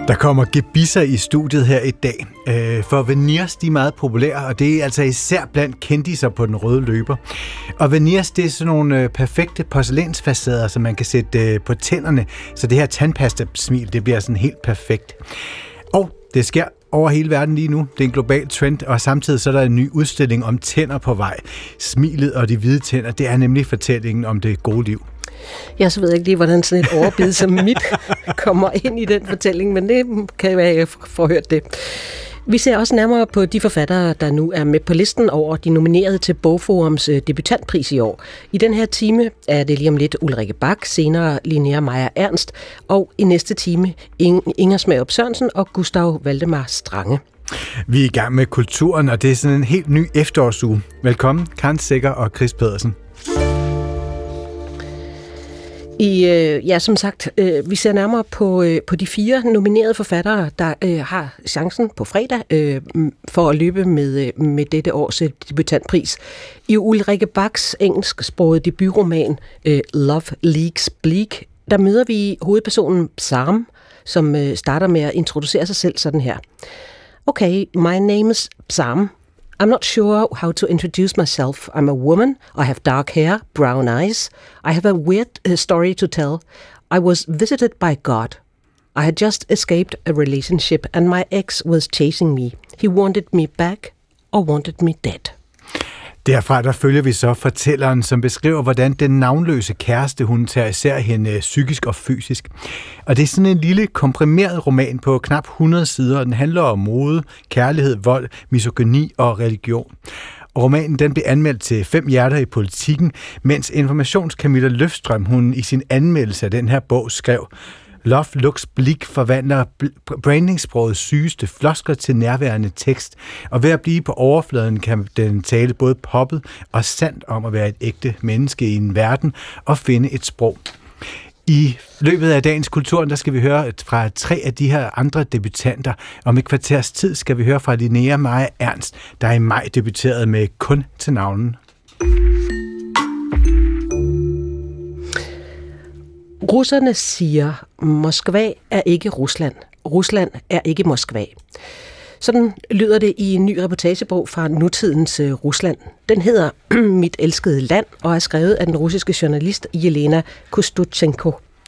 Der kommer gebisser i studiet her i dag, for veneers de er meget populære, og det er altså især blandt kendiser på den røde løber. Og veneers, det er sådan nogle perfekte porcelænsfacader, som man kan sætte på tænderne, så det her tandpasta-smil, det bliver sådan helt perfekt. Og det sker over hele verden lige nu. Det er en global trend, og samtidig så er der en ny udstilling om tænder på vej. Smilet og de hvide tænder, det er nemlig fortællingen om det gode liv. Jeg så ved ikke lige, hvordan sådan et overbid som mit kommer ind i den fortælling, men det kan være, at jeg får hørt det. Vi ser også nærmere på de forfattere, der nu er med på listen over de nominerede til Bogforums debutantpris i år. I den her time er det lige om lidt Ulrike Bach, senere Linnea Meyer Ernst, og i næste time Inger Smærup Sørensen og Gustav Valdemar Strange. Vi er i gang med kulturen, og det er sådan en helt ny efterårsuge. Velkommen, Karen Secher og Chris Pedersen. Som sagt, vi ser nærmere på de 4 nominerede forfattere, der har chancen på fredag for at løbe med dette års debutantpris. I Ulrike Bachs engelsksprogede debutroman Love Leaks Bleak, der møder vi hovedpersonen Psalm, som starter med at introducere sig selv sådan her. Okay, my name is Psalm. I'm not sure how to introduce myself. I'm a woman. I have dark hair, brown eyes. I have a weird story to tell. I was visited by God. I had just escaped a relationship and my ex was chasing me. He wanted me back or wanted me dead. Derfra der følger vi så fortælleren, som beskriver, hvordan den navnløse kæreste, hun tager især hende psykisk og fysisk. Og det er sådan en lille komprimeret roman på knap 100 sider, og den handler om mode, kærlighed, vold, misogyni og religion. Og romanen den blev anmeldt til 5 hjerter i Politikken, mens Informations-Camilla Løfstrøm, hun i sin anmeldelse af den her bog skrev: Love Looks Bleak forvandler brandingsprogets sygeste floskler til nærværende tekst, og ved at blive på overfladen kan den tale både poppet og sandt om at være et ægte menneske i en verden og finde et sprog. I løbet af dagens kultur, der skal vi høre fra 3 af de her andre debutanter. Om et kvarters tid skal vi høre fra Linnea Meyer Ernst, der i maj debuterede med Kun til navnen. Russerne siger, Moskva er ikke Rusland. Rusland er ikke Moskva. Sådan lyder det i en ny reportagebog fra nutidens Rusland. Den hedder Mit elskede land og er skrevet af den russiske journalist Jelena Kostuchenko.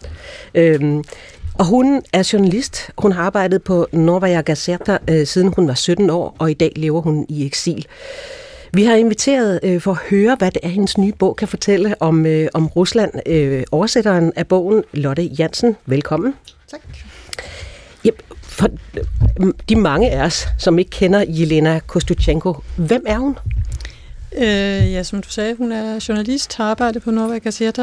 Og hun er journalist. Hun har arbejdet på Novaya Gazeta siden hun var 17 år, og i dag lever hun i eksil. Vi har inviteret for at høre, hvad det er, hendes nye bog kan fortælle om Rusland. Oversætteren af bogen, Lotte Jansen. Velkommen. Tak. Ja, for de mange af os, som ikke kender Jelena Kostuchenko, hvem er hun? Som du sagde, hun er journalist, har arbejdet på Novaya Gazeta,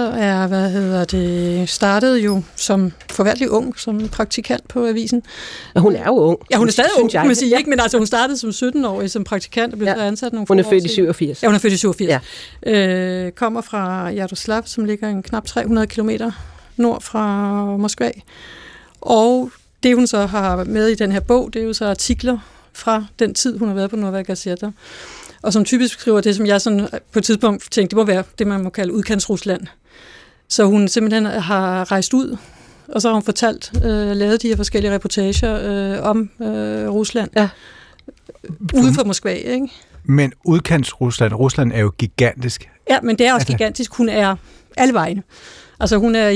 er, startede jo som forværtelig ung, som praktikant på avisen. Og hun er jo ung. Ja, hun er stadig ung, kan man sige, ikke? Men altså, hun startede som 17-årig som praktikant og blev ansat nogle Hun er født i 87. Ja, hun er født i 87. Ja. Kommer fra Jaroslav, som ligger en knap 300 kilometer nord fra Moskva. Og det, hun så har med i den her bog, det er jo så artikler fra den tid, hun har været på Novaya Gazeta. Og som typisk skriver det, som jeg sådan på et tidspunkt tænkte, det må være det, man må kalde udkantsrusland. Så hun simpelthen har rejst ud, og så har hun lavet de her forskellige reportager om Rusland. Ja. Ude for Moskva, ikke? Men Rusland er jo gigantisk. Ja, men det er også gigantisk. Hun er alle vegne. Altså hun er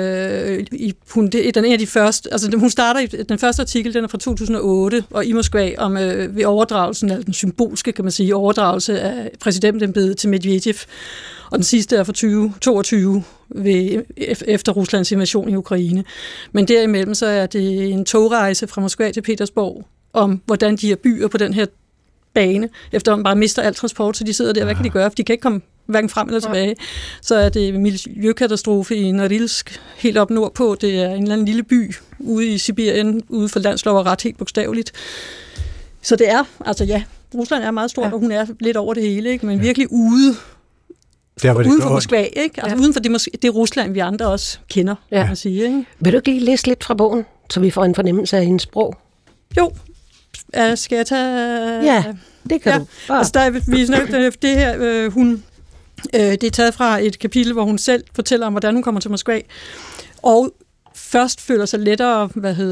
den er de første, altså hun starter i den første artikel, den er fra 2008, og i Moskva om ved overdragelsen, altså den symbolske, kan man sige, overdragelse af præsidentembedet til Medvedev, og den sidste er fra 2022 efter Ruslands invasion i Ukraine. Men derimellem så er det en togrejse fra Moskva til Petersborg om, hvordan de her byer på den her bane, efter man bare mister alt transport, så de sidder der, hvad kan de gøre? For de kan ikke komme hverken frem eller tilbage. Så er det miljøkatastrofe i Norilsk, helt op nordpå. Det er en eller anden lille by ude i Sibirien, ude for landslov og ret helt bogstaveligt. Så det er, altså ja, Rusland er meget stort, og hun er lidt over det hele, ikke? Men virkelig ude for Moskva, ikke? Altså uden for det Rusland, vi andre også kender, kan man sige, ikke? Vil du ikke lige læse lidt fra bogen, så vi får en fornemmelse af hendes sprog? Jo. Skal jeg tage... Ja, det kan du. Altså, det her, det er taget fra et kapitel, hvor hun selv fortæller om, hvordan hun kommer til Moskva. Og først føler sig lettere,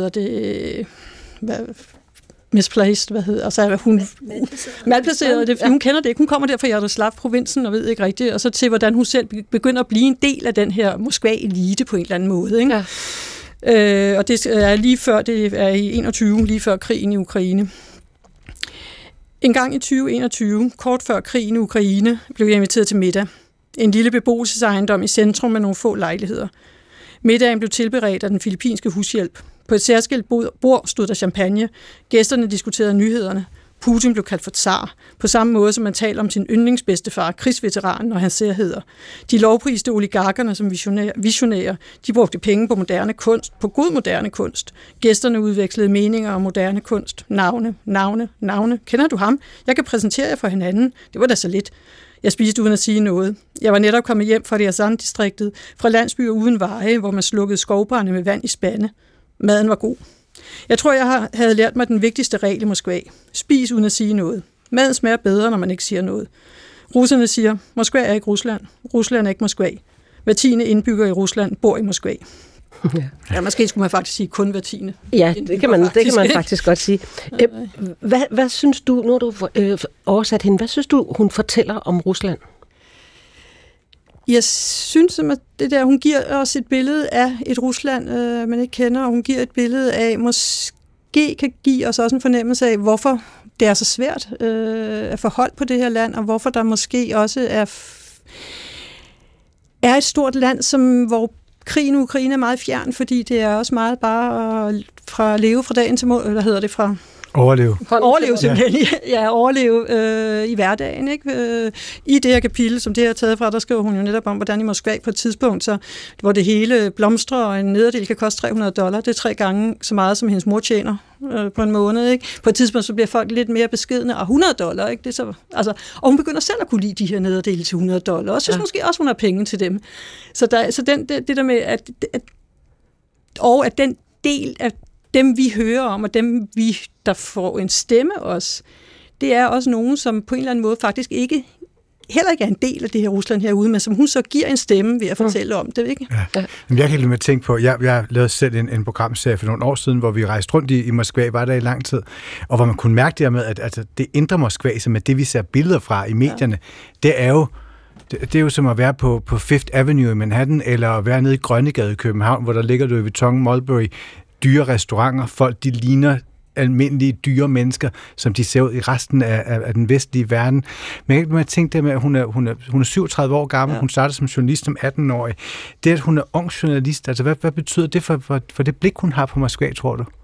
misplaced, altså er hun malplaceret, det, hun kender det ikke, hun kommer der fra Jaroslav-provinsen og ved ikke rigtigt, og så til, hvordan hun selv begynder at blive en del af den her Moskva-elite på en eller anden måde, ikke? Ja. Og det er i 21, lige før krigen i Ukraine. En gang i 2021, kort før krigen i Ukraine, blev jeg inviteret til middag. En lille beboelsesejendom i centrum med nogle få lejligheder. Middagen blev tilberedt af den filippinske hushjælp. På et særskilt bord stod der champagne. Gæsterne diskuterede nyhederne. Putin blev kaldt for tsar, på samme måde som man taler om sin yndlingsbedstefar, krigsveteranen og hans særheder. De lovpriste oligarkerne som visionærer. De brugte penge på moderne kunst, på god moderne kunst. Gæsterne udvekslede meninger om moderne kunst. Navne. Kender du ham? Jeg kan præsentere jer for hinanden. Det var da så lidt. Jeg spiste uden at sige noget. Jeg var netop kommet hjem fra Ryazan-distriktet, fra landsbyer uden veje, hvor man slukkede skovbrænde med vand i spande. Maden var god. Jeg tror, jeg havde lært mig den vigtigste regel i Moskva. Spis uden at sige noget. Maden smager bedre, når man ikke siger noget. Russerne siger, Moskva er ikke Rusland. Rusland er ikke Moskva. Hver 10. indbygger i Rusland bor i Moskva. Ja, måske skulle man faktisk sige kun hver 10. Ja, det kan man faktisk godt sige. Hvad synes du, nu har du oversat hende, hvad synes du, hun fortæller om Rusland? Jeg synes, at det der, hun giver os et billede af et Rusland, man ikke kender, og hun giver et billede af, måske kan give os også en fornemmelse af, hvorfor det er så svært at få hold på det her land, og hvorfor der måske også er et stort land, hvor krigen i Ukraine er meget fjern, fordi det er også meget bare at leve fra dagen til fra Overleve simpelthen. Ja, overleve i hverdagen. Ikke? I det her kapitel, som det her er taget fra, der skriver hun jo netop om, hvordan i Moskva på et tidspunkt, hvor det hele blomstrer, og en nederdel kan koste $300. Det er 3 gange så meget, som hendes mor tjener på en måned. Ikke? På et tidspunkt, så bliver folk lidt mere beskedne, og $100, ikke? Det er så, altså, og hun begynder selv at kunne lide de her nederdele til $100, og synes måske også, hun har penge til dem. Så det der med, at den del af dem, vi hører om, og dem, der får en stemme også, det er også nogen, som på en eller anden måde faktisk heller ikke er en del af det her Rusland herude, men som hun så giver en stemme ved at fortælle om det, ikke? Ja. Men jeg kan lige med tænke på, jeg lavede selv en programserie for nogle år siden, hvor vi rejste rundt i Moskva, var der i lang tid, og hvor man kunne mærke det med, at det indre Moskva, som er det, vi ser billeder fra i medierne, det er jo som at være på Fifth Avenue i Manhattan, eller at være nede i Grønnegade i København, hvor der ligger Louis Vuitton, Mulberry, dyre restauranter, folk de ligner almindelige dyre mennesker, som de ser ud i resten af den vestlige verden. Men jeg tænkte det med, at hun er 37 år gammel, hun startede som journalist som 18-årig. Det, at hun er ung journalist, altså hvad betyder det for det blik, hun har på Moskva, tror du?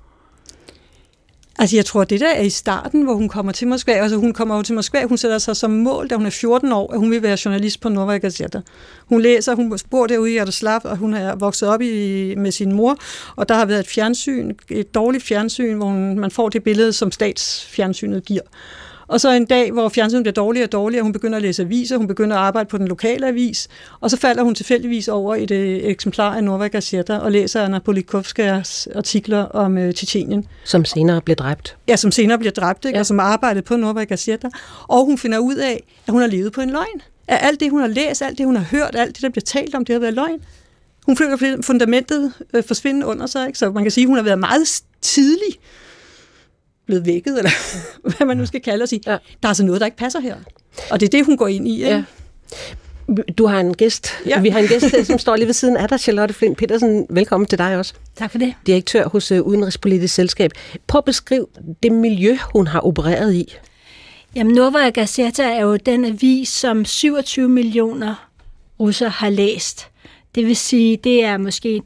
Altså jeg tror, det der er i starten, hvor hun kommer til Moskva, altså hun kommer jo til Moskva, hun sætter sig som mål, da hun er 14 år, at hun vil være journalist på Novaya Gazeta. Hun læser, hun bor derude i Jaroslav, og hun er vokset op med sin mor, og der har været et dårligt fjernsyn, hvor man får det billede, som statsfjernsynet giver. Og så en dag, hvor fjernsynet bliver dårligere og dårligere, hun begynder at læse aviser, hun begynder at arbejde på den lokale avis, og så falder hun tilfældigvis over et eksemplar af Novaya Gazeta og læser Anna Politkovskajas artikler om Tjetjenien. Som senere bliver dræbt. Ja, som senere bliver dræbt, ikke? Ja. Og som arbejdede på Novaya Gazeta. Og hun finder ud af, at hun har levet på en løgn. At alt det, hun har læst, alt det, hun har hørt, alt det, der bliver talt om, det har været løgn. Hun føler fundamentet forsvinde under sig, ikke? Så man kan sige, at hun har været meget tidlig blevet vækket, eller hvad man nu skal kalde og sige, der er altså noget, der ikke passer her. Og det er det, hun går ind i. Ikke? Ja. Du har en gæst. Ja. Vi har en gæst, som står lige ved siden af dig, Charlotte Flint Petersen. Velkommen til dig også. Tak for det. Direktør hos Udenrigspolitisk Selskab. Prøv at beskrive det miljø, hun har opereret i. Jamen, Novaya Gazeta er jo den avis, som 27 millioner russere har læst. Det vil sige, det er måske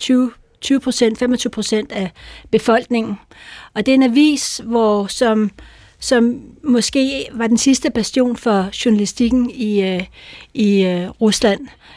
25% af befolkningen. Og det er en avis, som måske var den sidste bastion for journalistikken i Rusland.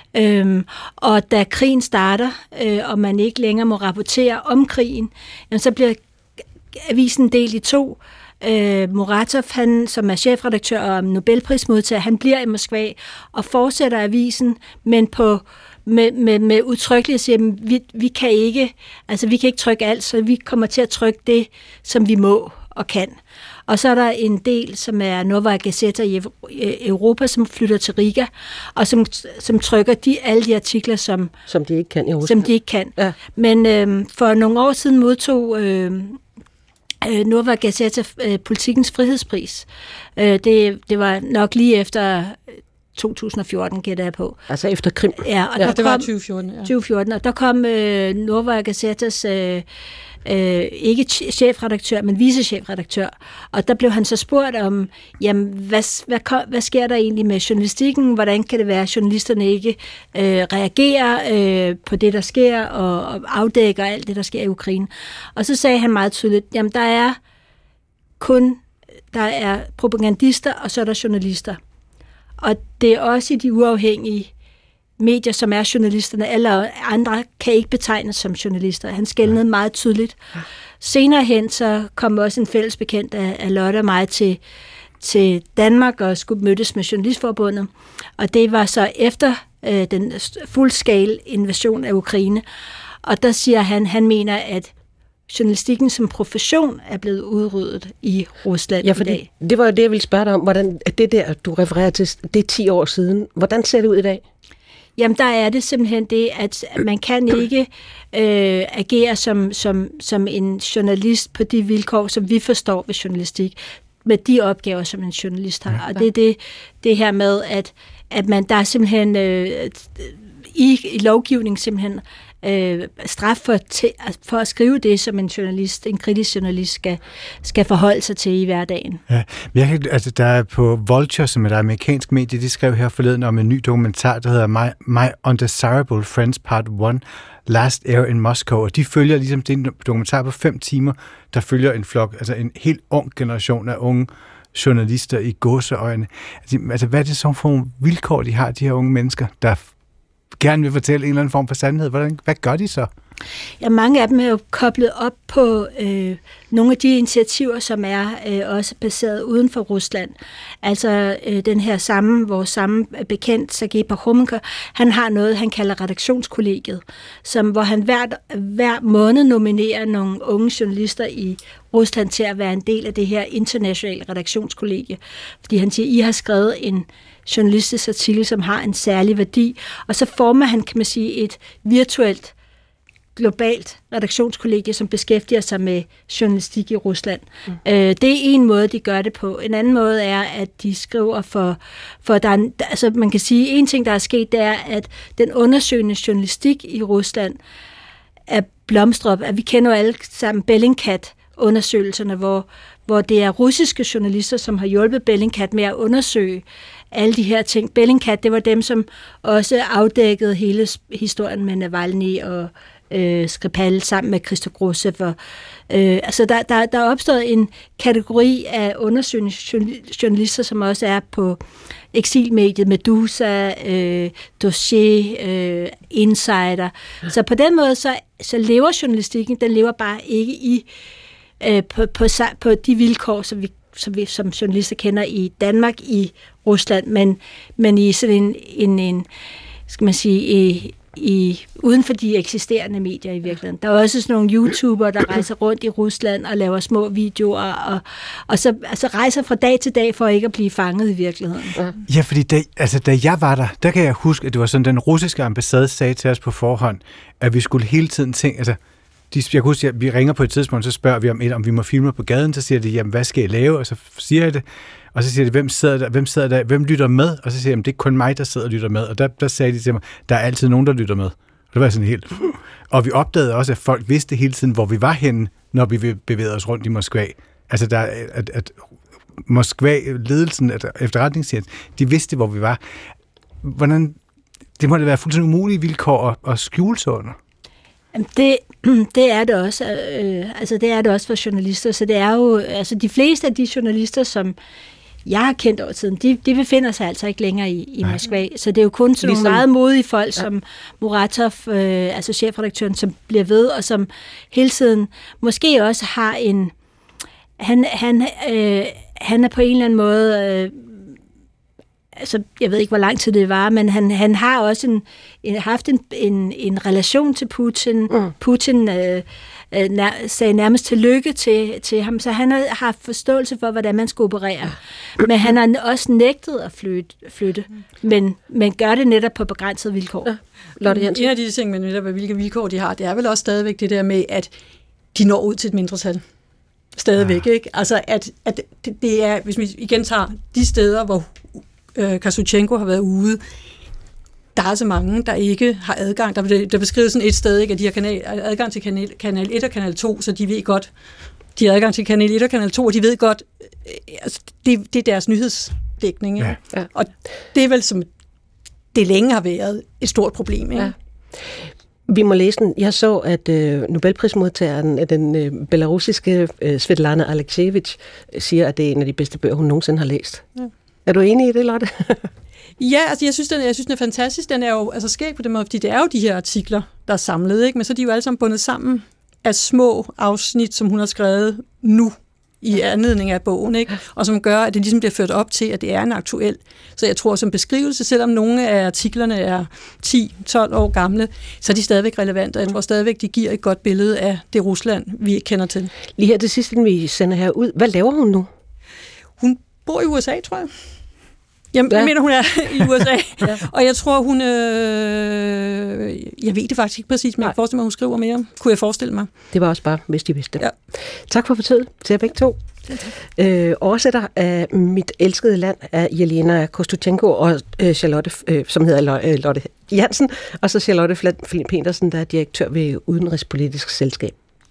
Og da krigen starter, og man ikke længere må rapportere om krigen, så bliver avisen delt i 2. Muratov, han, som er chefredaktør og Nobelprismodtager, han bliver i Moskva og fortsætter avisen, men på med udtrykkeligt at sige, at vi kan ikke trykke alt, så vi kommer til at trykke det, som vi må og kan. Og så er der en del, som er Novaya Gazeta i Europa, som flytter til Riga, og som trykker alle de artikler, som de ikke kan i Rusland. Som de ikke kan. Ja. Men for nogle år siden modtog Novaya Gazeta Politikens Frihedspris. Det var nok lige efter 2014, gætter jeg på. Altså efter Krim. Ja, og det var 2014. Ja. 2014, og der kom Novaya Gazetas ikke chefredaktør, men vicechefredaktør. Og der blev han så spurgt om, jamen, hvad sker der egentlig med journalistikken? Hvordan kan det være, at journalisterne ikke reagerer på det, der sker, og afdækker alt det, der sker i Ukraine? Og så sagde han meget tydeligt, jamen, der er propagandister, og så er der journalister. Og det er også i de uafhængige medier, som er journalisterne. Alle andre kan ikke betegnes som journalister. Han skelnede meget tydeligt. Senere hen, så kom også en fælles bekendt af Lotte og mig til Danmark og skulle mødes med Journalistforbundet. Og det var så efter den full-scale invasion af Ukraine. Og der siger han mener, at journalistikken som profession er blevet udryddet i Rusland i dag. Det var jo det, jeg ville spørge dig om. Hvordan det der, du refererer til, det er 10 år siden. Hvordan ser det ud i dag? Jamen, der er det simpelthen det, at man kan ikke agere som en journalist på de vilkår, som vi forstår ved journalistik, med de opgaver, som en journalist har. Og det er det her med, at man der er simpelthen i lovgivning simpelthen straf for at skrive det, som en kritisk journalist skal forholde sig til i hverdagen. Ja, der er på Vulture, som er et amerikansk medie, de skrev her forleden om en ny dokumentar, der hedder My Undesirable Friends Part 1, Last Air in Moscow, og de følger ligesom, det er en dokumentar på 5 timer, der følger en flok, altså en helt ung generation af unge journalister i gåseøjne. Altså, hvad er det så for nogle vilkår, de har, de her unge mennesker, der gerne vil fortælle en eller anden form for sandhed? Hvad gør de så? Ja, mange af dem er jo koblet op på nogle af de initiativer, som er også baseret uden for Rusland. Altså den her vores samme bekendt, Sergej Parkhomenko, han har noget, han kalder redaktionskollegiet, hvor han hver måned nominerer nogle unge journalister i Rusland til at være en del af det her internationale redaktionskollegie. Fordi han siger, I har skrevet en journalistisk artikel, som har en særlig værdi, og så former han, kan man sige, et virtuelt globalt redaktionskollegie, som beskæftiger sig med journalistik i Rusland. Det er en måde, de gør det på. En anden måde er, at de skriver for der altså man kan sige, en ting, der er sket, det er, at den undersøgende journalistik i Rusland er blomstret. At vi kender jo alle sammen Bellingcat-undersøgelserne, hvor det er russiske journalister, som har hjulpet Bellingcat med at undersøge alle de her ting. Bellingcat, det var dem, som også afdækkede hele historien med Navalny og Skripal sammen med Christo Grosev. Altså der er opstået en kategori af undersøgende journalister, som også er på eksilmediet, Medusa, Dossier, Insider. Så på den måde, så lever journalistikken, den lever bare ikke på de vilkår, som vi som journalister kender i Danmark, i Rusland, men i sådan en skal man sige, uden for de eksisterende medier i virkeligheden. Der er også sådan nogle YouTubere, der rejser rundt i Rusland og laver små videoer, og så altså rejser fra dag til dag for ikke at blive fanget i virkeligheden. Ja, fordi da jeg var der kan jeg huske, at det var sådan, den russiske ambassade sagde til os på forhånd, at vi skulle hele tiden tænke, altså, jeg kan huske, at vi ringer på et tidspunkt, så spørger vi om vi må filme på gaden, så siger de, jamen, hvad skal I lave? Og så siger jeg det, og så siger de, hvem sidder der, hvem lytter med? Og så siger jeg, det er kun mig, der sidder og lytter med. Og der sagde de til mig, der er altid nogen, der lytter med. Og det var sådan helt... Og vi opdagede også, at folk vidste hele tiden, hvor vi var henne, når vi bevægede os rundt i Moskva. Altså, at Moskva-ledelsen, efterretningstjenesten, de vidste, hvor vi var. Hvordan... Det må da være fuldstændig umulige vilkår at skjule sig under. Det er det også. Altså det er det også for journalister. Så det er jo altså de fleste af de journalister, som jeg har kendt over tiden, de befinder sig altså ikke længere i Moskva. Så det er jo kun sådan nogle meget modige folk, som Muratov, altså chefredaktøren, som bliver ved, og som hele tiden måske også har en... Han er på en eller anden måde... altså, jeg ved ikke, hvor lang tid det var, men han har også haft en relation til Putin. Putin sagde nærmest tillykke til ham, så han har haft forståelse for, hvordan man skulle operere. Men han har også nægtet at flytte, men gør det netop på begrænsede vilkår. Ja. Lotte Jensen. En af de ting, men netop hvilke vilkår de har, det er vel også stadigvæk det der med, at de når ud til et mindretal. Stadigvæk, ikke? Altså, at det er, hvis vi igen tager de steder, hvor Kasuchenko har været ude, der er så mange, der ikke har adgang. Der beskrives sådan et sted, ikke, at de har adgang til kanal 1 og kanal 2, så de ved godt, de har adgang til kanal 1 og kanal 2, og de ved godt, altså, det er deres nyhedsdækning. Ikke? Ja. Og det er vel, som det længe har været, et stort problem. Ikke? Ja. Vi må læse den. Jeg så, at Nobelprismodtageren, den belarusiske Svetlana Alexievich, siger, at det er en af de bedste bøger, hun nogensinde har læst. Ja. Er du enig i det, Lotte? Ja, altså jeg synes, den er fantastisk. Den er jo altså skæg på den måde, fordi det er jo de her artikler, der er samlet, ikke? Men så er de jo alle sammen bundet sammen af små afsnit, som hun har skrevet nu i anledning af bogen, ikke? Og som gør, at det ligesom bliver ført op til, at det er en aktuel. Så jeg tror, som beskrivelse, selvom nogle af artiklerne er 10-12 år gamle, så er de stadigvæk relevante, og jeg tror stadigvæk, de giver et godt billede af det Rusland, vi kender til. Lige her til sidst, inden vi sender her ud. Hvad laver hun nu? Hun bor i USA, tror jeg. Jeg mener, hun er i USA, og jeg tror, hun... jeg ved det faktisk ikke præcis, men jeg forestiller mig, hun skriver mere. Kunne jeg forestille mig? Det var også bare, hvis de vidste. Ja. Tak for forsøget til jer begge to. Oversætter af Mit elskede land af Jelena Kostuchenko og Charlotte, som hedder Lotte Jansen, og så Charlotte Flint Petersen, der er direktør ved Udenrigspolitisk Selskab.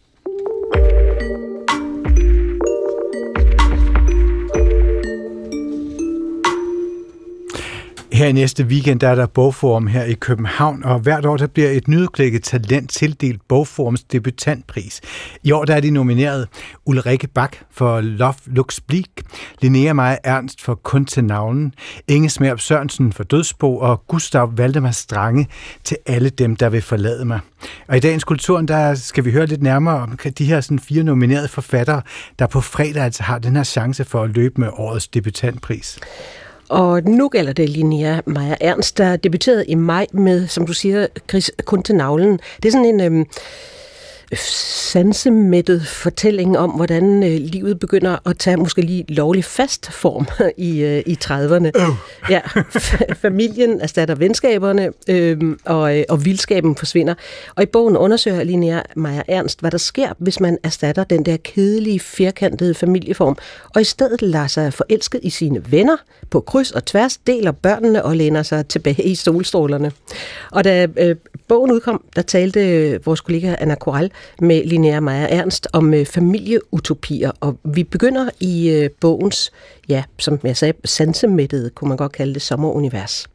Her i næste weekend der er der bogforum her i København, og hvert år der bliver et nyudklækket talent tildelt Bogforums debutantpris. I år der er de nomineret Ulrike Bak for Love Looks Bleak, Linnea Maja Ernst for Kun til navnen, Inge Smærup Sørensen for Dødsbo og Gustav Valdemar Strange til Alle dem, der vil forlade mig. Og i dagens Kulturen, der skal vi høre lidt nærmere om de her sådan 4 nominerede forfattere, der på fredag altså har den her chance for at løbe med årets debutantpris. Og nu gælder det Linnea Maja Ernst, der debuterede i maj med, som du siger, Chris, Kun til navlen. Det er sådan en sansemættet fortælling om, hvordan livet begynder at tage måske lige lovlig fast form i 30'erne. Ja, familien erstatter venskaberne, og vildskaben forsvinder. Og i bogen undersøger Linnea Maja Ernst, hvad der sker, hvis man erstatter den der kedelige, firkantede familieform, og i stedet lader sig forelsket i sine venner på kryds og tværs, deler børnene og læner sig tilbage i solstrålerne. Og da bogen udkom, der talte vores kollega Anna Koral med Linnea Maja Ernst om familieutopier, og vi begynder i bogens, ja, som jeg sagde, sansemættede, kunne man godt kalde det, sommerunivers.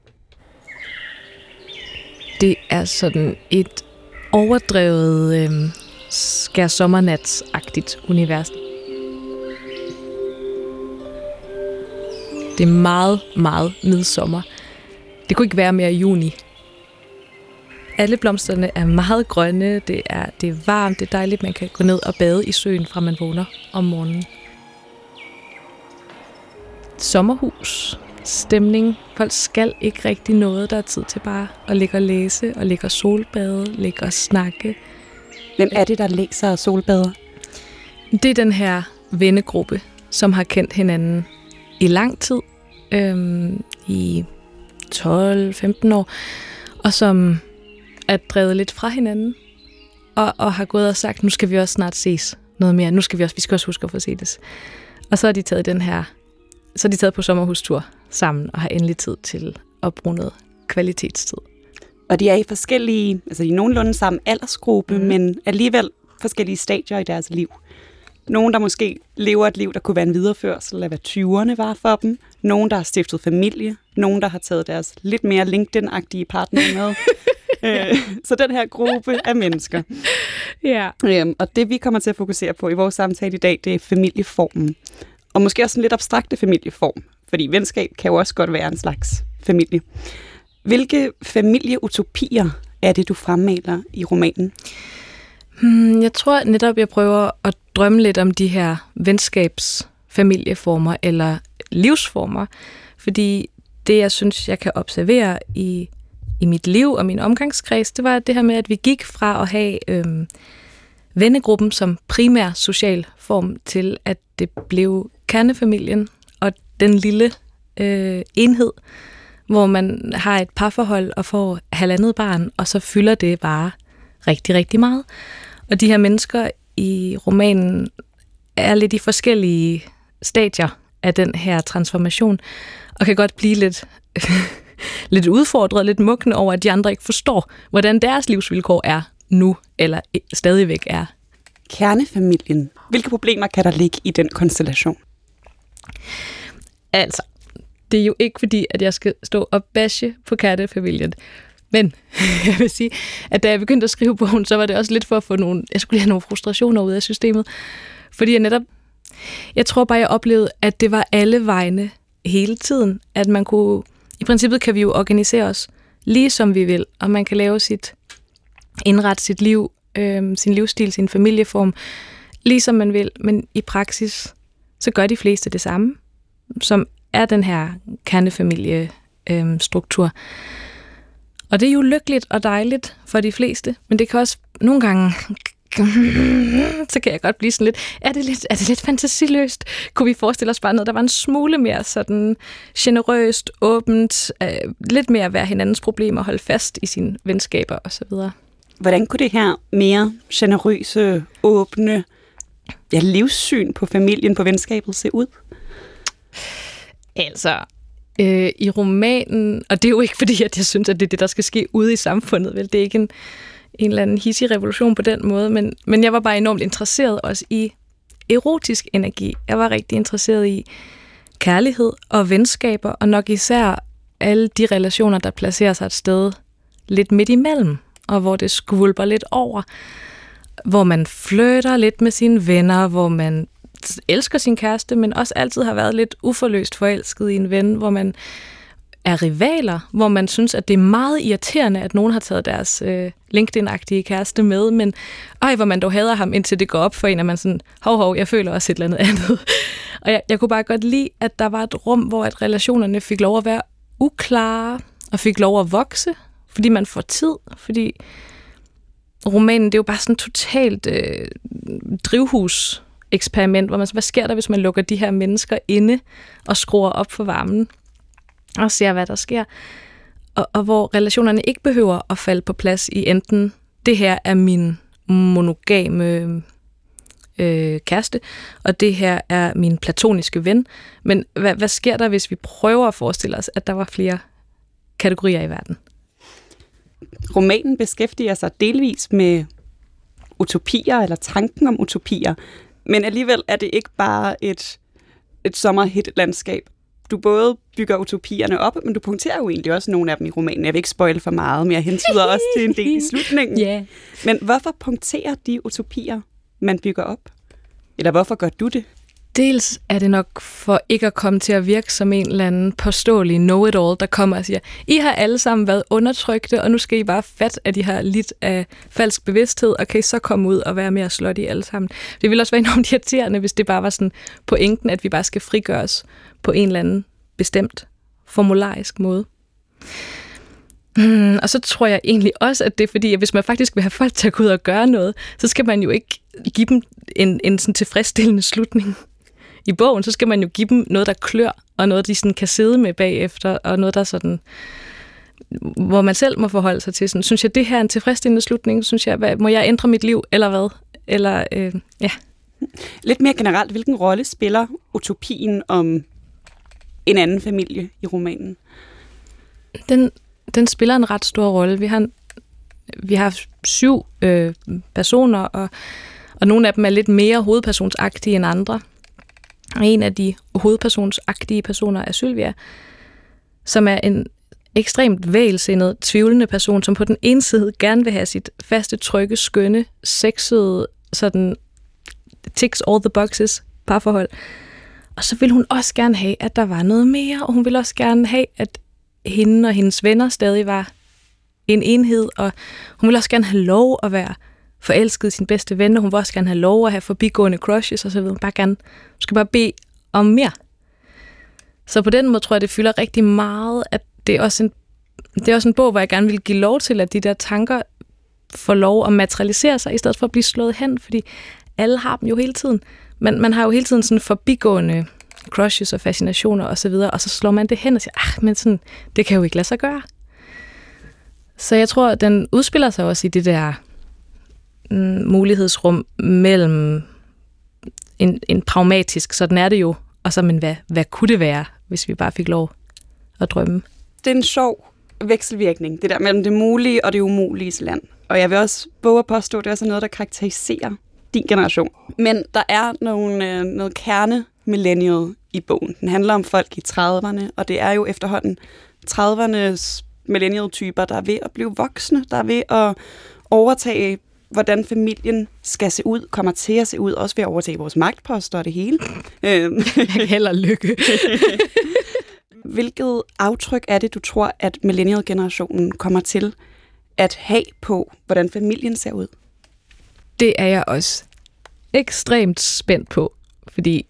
Det er sådan et overdrevet skærsommernatsagtigt univers. Det er meget, meget midsommer. Det kunne ikke være mere juni. Alle blomsterne er meget grønne, det er varmt, det er dejligt, man kan gå ned og bade i søen, fra man vågner om morgenen. Sommerhus, stemning, folk skal ikke rigtig noget, der er tid til bare at ligge og læse, og ligge og solbade, ligge og snakke. Hvem er det, der læser og solbader? Det er den her vennegruppe, som har kendt hinanden i lang tid, i 12-15 år, og som er drevet lidt fra hinanden, og har gået og sagt, nu skal vi også snart ses noget mere, vi skal også huske at få ses. Og så har de taget på sommerhustur sammen, og har endelig tid til at bruge noget kvalitetstid. Og de er i forskellige, altså i nogenlunde samme aldersgruppe, men alligevel forskellige stadier i deres liv. Nogen, der måske lever et liv, der kunne være en videreførsel af, hvad 20'erne var for dem. Nogen, der har stiftet familie. Nogen, der har taget deres lidt mere LinkedIn-agtige partner med. Så den her gruppe af mennesker. Ja. Og det, vi kommer til at fokusere på i vores samtale i dag, det er familieformen. Og måske også en lidt abstrakte familieform. Fordi venskab kan jo også godt være en slags familie. Hvilke familieutopier er det, du fremmaler i romanen? Jeg tror netop, jeg prøver at drømme lidt om de her venskabsfamilieformer eller livsformer, fordi det, jeg synes, jeg kan observere i mit liv og min omgangskreds, det var det her med, at vi gik fra at have vennegruppen som primær social form til, at det blev kernefamilien og den lille enhed, hvor man har et parforhold og får 1,5 barn, og så fylder det bare rigtig, rigtig meget. Og de her mennesker i romanen er lidt i forskellige stadier af den her transformation, og kan godt blive lidt udfordret, lidt mukken over, at de andre ikke forstår, hvordan deres livsvilkår er nu, eller stadigvæk er. Kernefamilien. Hvilke problemer kan der ligge i den konstellation? Altså, det er jo ikke fordi, at jeg skal stå og bashe på kernefamilien, men jeg vil sige, at da jeg begyndte at skrive bogen, så var det også lidt for at få jeg skulle have nogle frustrationer ud af systemet, fordi jeg tror bare, jeg oplevede, at det var alle vegne hele tiden, at man kunne, i princippet kan vi jo organisere os lige som vi vil, og man kan indrette sit liv, sin livsstil, sin familieform, lige som man vil, men i praksis, så gør de fleste det samme, som er den her kernefamiliestruktur. Og det er jo lykkeligt og dejligt for de fleste, men det kan også nogle gange, så kan jeg godt blive sådan lidt, er det lidt fantasiløst? Kunne vi forestille os bare noget, der var en smule mere sådan generøst, åbent, lidt mere at være hinandens problemer, holde fast i sine venskaber osv.? Hvordan kunne det her mere generøse, åbne livssyn på familien, på venskabet se ud? Altså, i romanen, og det er jo ikke fordi, at jeg synes, at det er det, der skal ske ude i samfundet, vel? Det er ikke en eller anden hissig revolution på den måde, men jeg var bare enormt interesseret også i erotisk energi. Jeg var rigtig interesseret i kærlighed og venskaber, og nok især alle de relationer, der placerer sig et sted lidt midt imellem, og hvor det skvulper lidt over, hvor man flirter lidt med sine venner, hvor man elsker sin kæreste, men også altid har været lidt uforløst forelsket i en ven, hvor man er rivaler, hvor man synes, at det er meget irriterende, at nogen har taget deres LinkedIn-agtige kæreste med, men hvor man dog hader ham, indtil det går op for en, at man sådan, hov, jeg føler også et eller andet. Og jeg kunne bare godt lide, at der var et rum, hvor at relationerne fik lov at være uklare, og fik lov at vokse, fordi man får tid, fordi romanen, det er jo bare sådan totalt drivhuseksperiment, hvor man så, hvad sker der, hvis man lukker de her mennesker inde og skruer op for varmen og ser, hvad der sker, og hvor relationerne ikke behøver at falde på plads i enten, det her er min monogame kæreste, og det her er min platoniske ven, men hvad sker der, hvis vi prøver at forestille os, at der var flere kategorier i verden? Romanen beskæftiger sig delvis med utopier, eller tanken om utopier, men alligevel er det ikke bare et sommerhit-landskab. Du både bygger utopierne op, men du punkterer jo egentlig også nogle af dem i romanen. Jeg vil ikke spoile for meget, men jeg hentyder også til en del i slutningen. Yeah. Men hvorfor punkterer de utopier, man bygger op? Eller hvorfor gør du det? Dels er det nok for ikke at komme til at virke som en eller anden påståelig know-it-all, der kommer og siger, I har alle sammen været undertrykte, og nu skal I bare fatte, at I har lidt af falsk bevidsthed, og kan I så komme ud og være mere slot i alle sammen. Det ville også være enormt irriterende, hvis det bare var sådan pointen, at vi bare skal frigøres på en eller anden bestemt formularisk måde. Og så tror jeg egentlig også, at det er fordi, at hvis man faktisk vil have folk til at gå ud og gøre noget, så skal man jo ikke give dem en sådan tilfredsstillende slutning i bogen. Så skal man jo give dem noget, der klør, og noget, de sådan kan sidde med bagefter, og noget, der sådan, hvor man selv må forholde sig til. Sådan, synes jeg, det her er en tilfredsstillende slutning? Synes jeg, må jeg ændre mit liv, eller hvad? Eller, ja. Lidt mere generelt, hvilken rolle spiller utopien om en anden familie i romanen? Den spiller en ret stor rolle. Vi har 7 personer, og nogle af dem er lidt mere hovedpersonsagtige end andre. Og en af de hovedpersonsagtige personer er Sylvia, som er en ekstremt vælsindet, tvivlende person, som på den ene side gerne vil have sit faste, trygge, skønne, sexede, sådan ticks all the boxes parforhold. Og så vil hun også gerne have, at der var noget mere, og hun vil også gerne have, at hende og hendes venner stadig var en enhed, og hun vil også gerne have lov at være forelsket i sin bedste ven, og hun vil også gerne have lov at have forbigående crushes og så videre. Hun skal bare bede om mere. Så på den måde tror jeg, det fylder rigtig meget, at det er også en bog, hvor jeg gerne vil give lov til, at de der tanker får lov at materialisere sig, i stedet for at blive slået hen, fordi alle har dem jo hele tiden. Man har jo hele tiden sådan forbigående crushes og fascinationer og så videre, og så slår man det hen og siger, men sådan, det kan jo ikke lade sig gøre. Så jeg tror, den udspiller sig også i det der mulighedsrum mellem en pragmatisk, sådan er det jo, og så, men hvad kunne det være, hvis vi bare fik lov at drømme? Det er en sjov vekselvirkning, det der mellem det mulige og det umulige land. Og jeg vil også våge at påstå, at det er også noget, der karakteriserer din generation. Men der er noget kerne-millennial i bogen. Den handler om folk i 30'erne, og det er jo efterhånden 30'ernes millennial-typer, der er ved at blive voksne, der er ved at overtage, hvordan familien skal se ud, kommer til at se ud, også ved at overtage vores magtposter og det hele. Held og lykke. Hvilket aftryk er det, du tror, at millennial-generationen kommer til at have på, hvordan familien ser ud? Det er jeg også ekstremt spændt på, fordi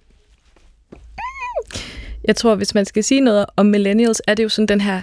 jeg tror, hvis man skal sige noget om millennials, er det jo sådan den her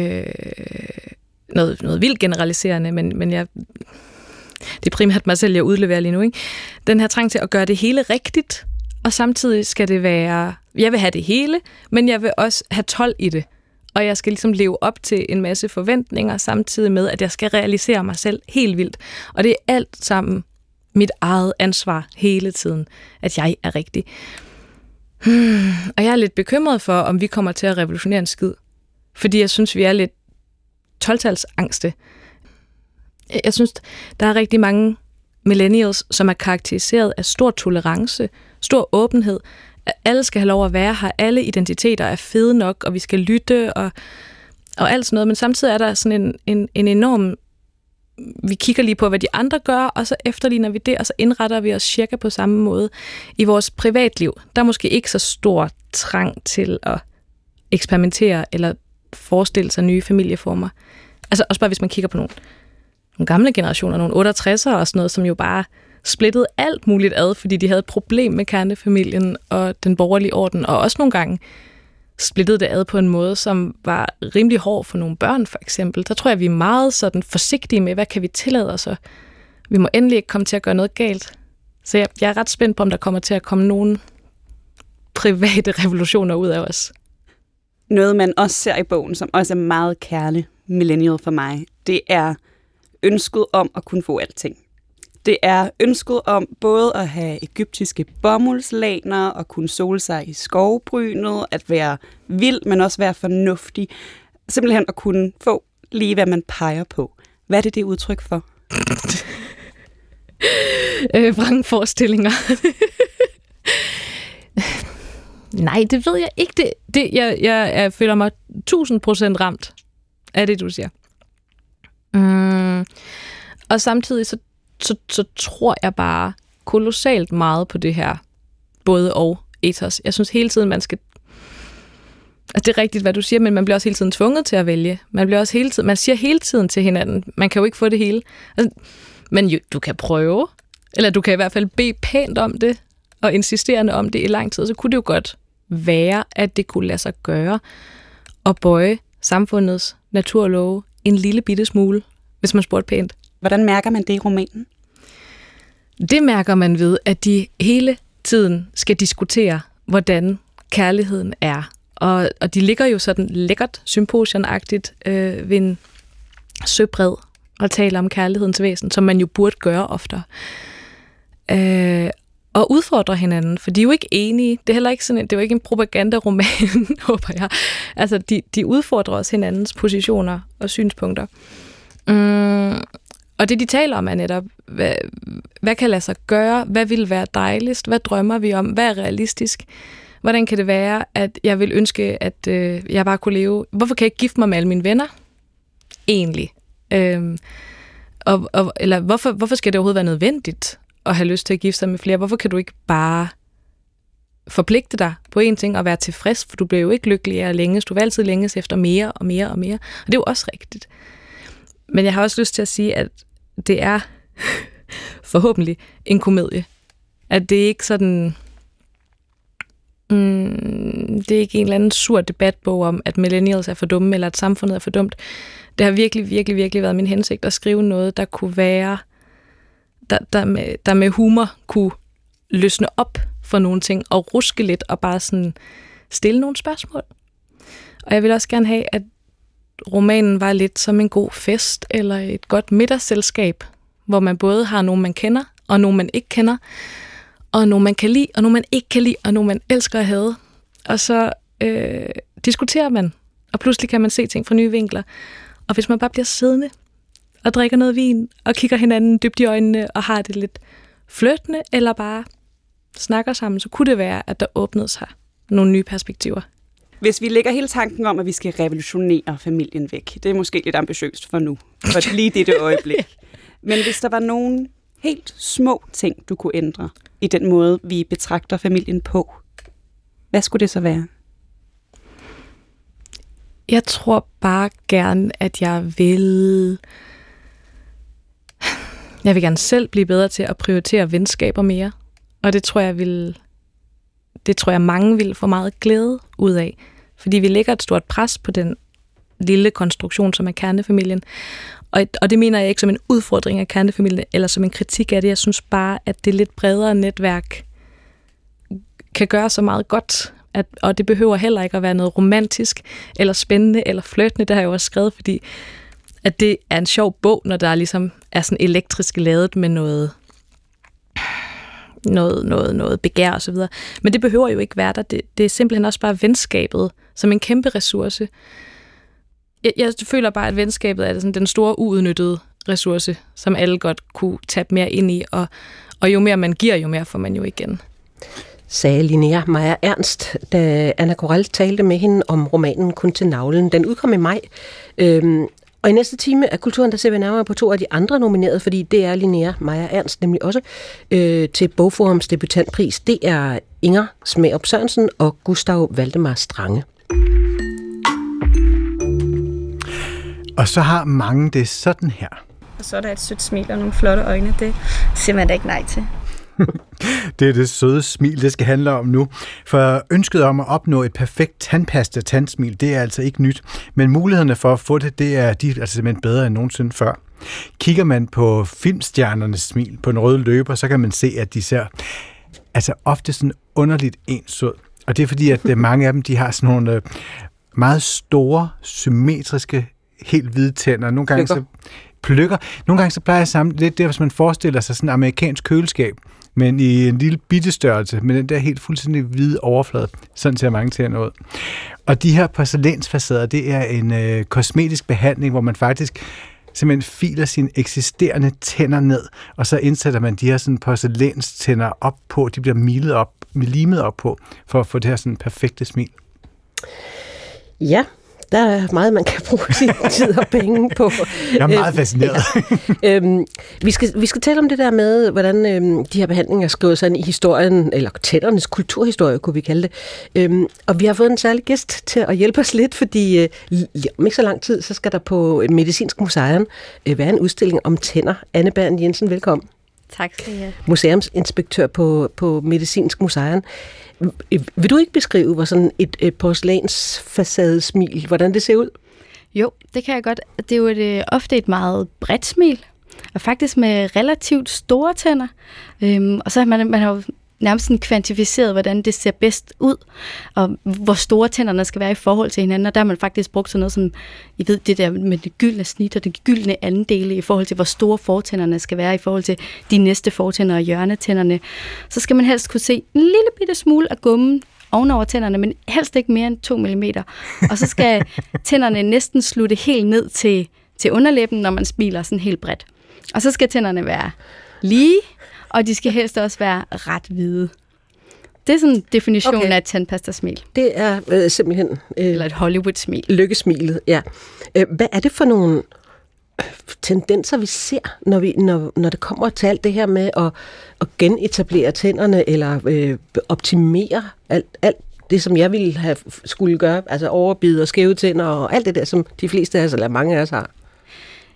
noget vildt generaliserende, men det er primært mig selv, jeg udleverer lige nu, ikke? Den her trang til at gøre det hele rigtigt, og samtidig skal det være, jeg vil have det hele, men jeg vil også have 12 i det. Og jeg skal ligesom leve op til en masse forventninger, samtidig med, at jeg skal realisere mig selv helt vildt. Og det er alt sammen mit eget ansvar hele tiden, at jeg er rigtig. Og jeg er lidt bekymret for, om vi kommer til at revolutionere en skid. Fordi jeg synes, vi er lidt 12-talsangste. Jeg synes, der er rigtig mange millennials, som er karakteriseret af stor tolerance, stor åbenhed. Alle skal have lov at være her. Alle identiteter er fede nok, og vi skal lytte og alt sådan noget. Men samtidig er der sådan en enorm... Vi kigger lige på, hvad de andre gør, og så efterligner vi det, og så indretter vi os cirka på samme måde. I vores privatliv, der er måske ikke så stor trang til at eksperimentere eller forestille sig nye familieformer. Altså også bare, hvis man kigger på nogle gamle generationer, nogle 68'ere og sådan noget, som jo bare splittede alt muligt ad, fordi de havde et problem med kernefamilien og den borgerlige orden, og også nogle gange splittede det ad på en måde, som var rimelig hård for nogle børn, for eksempel. Der tror jeg, vi er meget sådan forsigtige med, hvad kan vi tillade os, og vi må endelig ikke komme til at gøre noget galt. Så jeg er ret spændt på, om der kommer til at komme nogle private revolutioner ud af os. Noget, man også ser i bogen, som også er meget kærlig millennial for mig, det er ønsket om at kunne få alting. Det er ønsket om både at have egyptiske bomuldslaner og kunne sole sig i skovbrynet, at være vild, men også være fornuftig. Simpelthen at kunne få lige, hvad man peger på. Hvad er det udtryk for? Vrangforestillinger. Nej, det ved jeg ikke. Jeg føler mig 1000% ramt af det, du siger. Og samtidig så tror jeg bare kolossalt meget på det her både og ethos. Jeg synes hele tiden, man skal... Altså det er rigtigt, hvad du siger, men man bliver også hele tiden tvunget til at vælge. Man siger hele tiden til hinanden, man kan jo ikke få det hele. Altså, men du kan prøve, eller du kan i hvert fald bede pænt om det, og insisterende om det i lang tid, så kunne det jo godt være, at det kunne lade sig gøre og bøje samfundets naturlove en lille bitte smule, hvis man spurgte pænt. Hvordan mærker man det i romanen? Det mærker man ved, at de hele tiden skal diskutere, hvordan kærligheden er. Og de ligger jo sådan lækkert symposionagtigt ved en søbred og taler om kærlighedens væsen, som man jo burde gøre oftere. Og udfordrer hinanden, for de er jo ikke enige. Det er heller ikke sådan, det er jo ikke en propagandaroman, håber jeg. Altså, de udfordrer også hinandens positioner og synspunkter. Og det, de taler om, er netop, hvad kan lade sig gøre? Hvad vil være dejligst? Hvad drømmer vi om? Hvad er realistisk? Hvordan kan det være, at jeg vil ønske, at jeg bare kunne leve? Hvorfor kan jeg ikke gifte mig med alle mine venner? Egentlig. Eller hvorfor skal det overhovedet være nødvendigt at have lyst til at gifte sig med flere? Hvorfor kan du ikke bare forpligte dig på én ting og være tilfreds? For du bliver jo ikke lykkelig af at længes. Du vil altid længes efter mere og mere og mere. Og det er jo også rigtigt. Men jeg har også lyst til at sige, at det er forhåbentlig en komedie. At det er ikke sådan... det er ikke en eller anden sur debatbog om, at millennials er for dumme, eller at samfundet er for dumt. Det har virkelig, virkelig, virkelig været min hensigt at skrive noget, der kunne være, der med humor kunne løsne op for nogle ting, og ruske lidt, og bare sådan stille nogle spørgsmål. Og jeg vil også gerne have, at romanen var lidt som en god fest, eller et godt middagsselskab, hvor man både har nogen, man kender, og nogen, man ikke kender, og nogen, man kan lide, og nogen, man ikke kan lide, og nogen, man elsker at have. Og så diskuterer man, og pludselig kan man se ting fra nye vinkler. Og hvis man bare bliver siddende, og drikker noget vin, og kigger hinanden dybt i øjnene, og har det lidt flirtende, eller bare snakker sammen, så kunne det være, at der åbnede sig nogle nye perspektiver. Hvis vi lægger hele tanken om, at vi skal revolutionere familien væk, det er måske lidt ambitiøst for nu, for lige dette øjeblik. Men hvis der var nogle helt små ting, du kunne ændre i den måde, vi betragter familien på, hvad skulle det så være? Jeg tror bare gerne, at jeg vil gerne selv blive bedre til at prioritere venskaber mere. Og det tror jeg mange vil få meget glæde ud af. Fordi vi lægger et stort pres på den lille konstruktion, som er kernefamilien. Og det mener jeg ikke som en udfordring af kernefamilien, eller som en kritik af det. Jeg synes bare, at det lidt bredere netværk kan gøre så meget godt. Og det behøver heller ikke at være noget romantisk, eller spændende, eller flirtende. Det har jeg jo også skrevet, fordi at det er en sjov bog, når der ligesom er sådan elektrisk ladet med noget begær og så videre. Men det behøver jo ikke være der. Det er simpelthen også bare venskabet som en kæmpe ressource. Jeg føler bare, at venskabet er sådan den store uudnyttede ressource, som alle godt kunne tabe mere ind i, og jo mere man giver, jo mere får man jo igen. Sagde Linnea Meyer Ernst, da Anna Corell talte med hende om romanen Kun til navlen. Den udkom i maj, og i næste time af Kulturen, der ser vi nærmere på 2 af de andre nominerede, fordi det er Linnea Meyer Ernst nemlig også til Bogforums debutantpris. Det er Inger Smærup Sørensen og Gustav Valdemar Strange. Og så har mange det sådan her. Og så er der et sødt smil og nogle flotte øjne. Det siger man da ikke nej til. Det er det søde smil, det skal handle om nu. For ønsket om at opnå et perfekt tandpasta-tandsmil, det er altså ikke nyt. Men mulighederne for at få det, de er simpelthen bedre end nogensinde før. Kigger man på filmstjernernes smil på en rød løber, så kan man se, at de ser ofte sådan underligt ens ud. Og det er fordi, at mange af dem, de har sådan nogle meget store, symmetriske, helt hvide tænder. Nogle gange så pløkker. Nogle gange så plejer jeg sammen, det er der, hvis man forestiller sig sådan et amerikansk køleskab, men i en lille bitte størrelse, med den der helt fuldstændig hvide overflade. Sådan ser mange tænder ud. Og de her porcelænsfacader, det er en kosmetisk behandling, hvor man faktisk simpelthen filer sine eksisterende tænder ned, og så indsætter man de her sådan porcelænstænder op på, de bliver limet op på, for at få det her sådan perfekte smil. Ja, der er meget, man kan bruge sin tid og penge på. Jeg er meget fascineret. Vi skal tale om det der med, hvordan de her behandlinger skriver sig ind i historien, eller tændernes kulturhistorie, kunne vi kalde det. Og vi har fået en særlig gæst til at hjælpe os lidt, fordi om ikke så lang tid, så skal der på Medicinsk Museum være en udstilling om tænder. Anne Bernd Jensen, velkommen. Tak skal I have. Museumsinspektør på Medicinsk Museum. Vil du ikke beskrive, hvor sådan et porcelænsfacadesmil, hvordan det ser ud? Jo, det kan jeg godt. Det er jo ofte et meget bredt smil, og faktisk med relativt store tænder. Og så har man har jo nærmest sådan kvantificeret, hvordan det ser bedst ud, og hvor store tænderne skal være i forhold til hinanden. Og der har man faktisk brugt sådan noget som, I ved, det der med det gyldne snit og det gyldne andele i forhold til, hvor store fortænderne skal være i forhold til de næste fortænder og hjørnetænderne. Så skal man helst kunne se en lille bitte smule af gummen ovenover tænderne, men helst ikke mere end 2 mm. Og så skal tænderne næsten slutte helt ned til underlæben, når man smiler sådan helt bredt. Og så skal tænderne være lige, og de skal helst også være ret hvide. Det er sådan en definition af et tandpastasmil. Det er simpelthen... eller et Hollywood-smil. Lykkesmilet, ja. Hvad er det for nogle tendenser, vi ser, når det kommer til alt det her med at genetablere tænderne, eller optimere alt det, som jeg ville have skulle gøre, altså overbid og skæve tænder, og alt det der, som de fleste af os, eller mange af os har?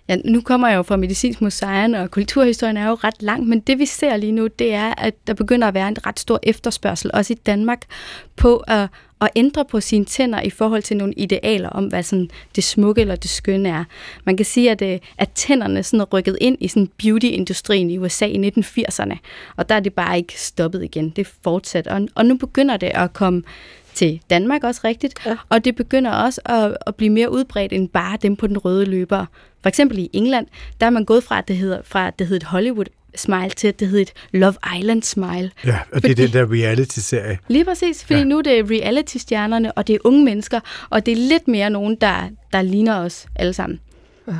Ja, nu kommer jeg jo fra Medicinsk Museum, og kulturhistorien er jo ret lang, men det vi ser lige nu, det er, at der begynder at være en ret stor efterspørgsel, også i Danmark, på at ændre på sine tænder i forhold til nogle idealer om, hvad sådan det smukke eller det skønne er. Man kan sige, at tænderne sådan er rykket ind i sådan beauty-industrien i USA i 1980'erne, og der er det bare ikke stoppet igen. Det er fortsat, og nu begynder det at komme til Danmark også rigtigt, ja. Og det begynder også at blive mere udbredt end bare dem på den røde løber. For eksempel i England, der er man gået fra, at det hed et Hollywood-smile til, at det hed et Love Island-smile. Ja, og det er den der reality-serie. Lige præcis, fordi nu er det reality-stjernerne, og det er unge mennesker, og det er lidt mere nogen, der ligner os alle sammen. Ja.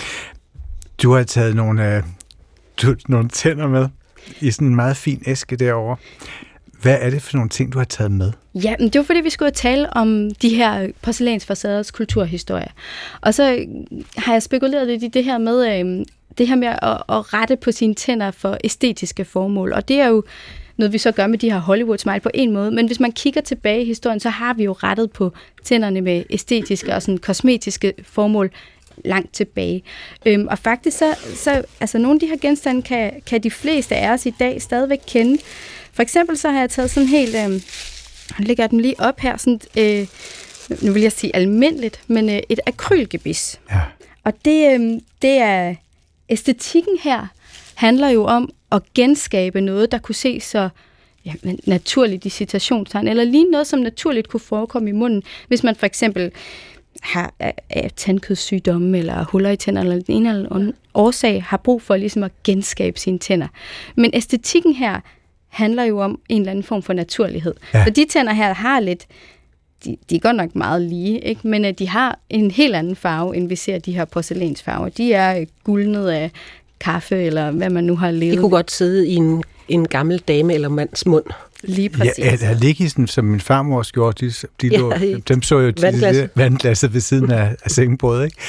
Du har taget nogle tænder med i sådan en meget fin æske derovre. Hvad er det for nogle ting, du har taget med? Ja, det var fordi, vi skulle tale om de her porcelænsfacaders kulturhistorie. Og så har jeg spekuleret lidt i det her med at rette på sine tænder for æstetiske formål. Og det er jo noget, vi så gør med de her Hollywood-smile på en måde. Men hvis man kigger tilbage i historien, så har vi jo rettet på tænderne med æstetiske og sådan kosmetiske formål langt tilbage. Og faktisk så altså nogle af de her genstande kan de fleste af os i dag stadigvæk kende. For eksempel så har jeg taget sådan helt, jeg lægger dem lige op her, sådan, nu vil jeg sige almindeligt, men et akrylgebis. Ja. Og det er æstetikken her, handler jo om at genskabe noget, der kunne se så naturligt i citationstegn, eller lige noget, som naturligt kunne forekomme i munden, hvis man for eksempel har tandkødssygdomme, eller huller i tænder, eller den ene eller anden årsag, har brug for ligesom at genskabe sine tænder. Men æstetikken her handler jo om en eller anden form for naturlighed. Ja. Så de tænder her har lidt, de er godt nok meget lige, ikke? Men de har en helt anden farve, end vi ser de her porcelænsfarver. De er guldnet af kaffe, eller hvad man nu har levet. De kunne godt sidde i en gammel dame eller mands mund. Lige præcis. Ja, der ligger sådan, som min farmor gjorde, dem så jo vandglasset ved siden af sengebordet, ikke?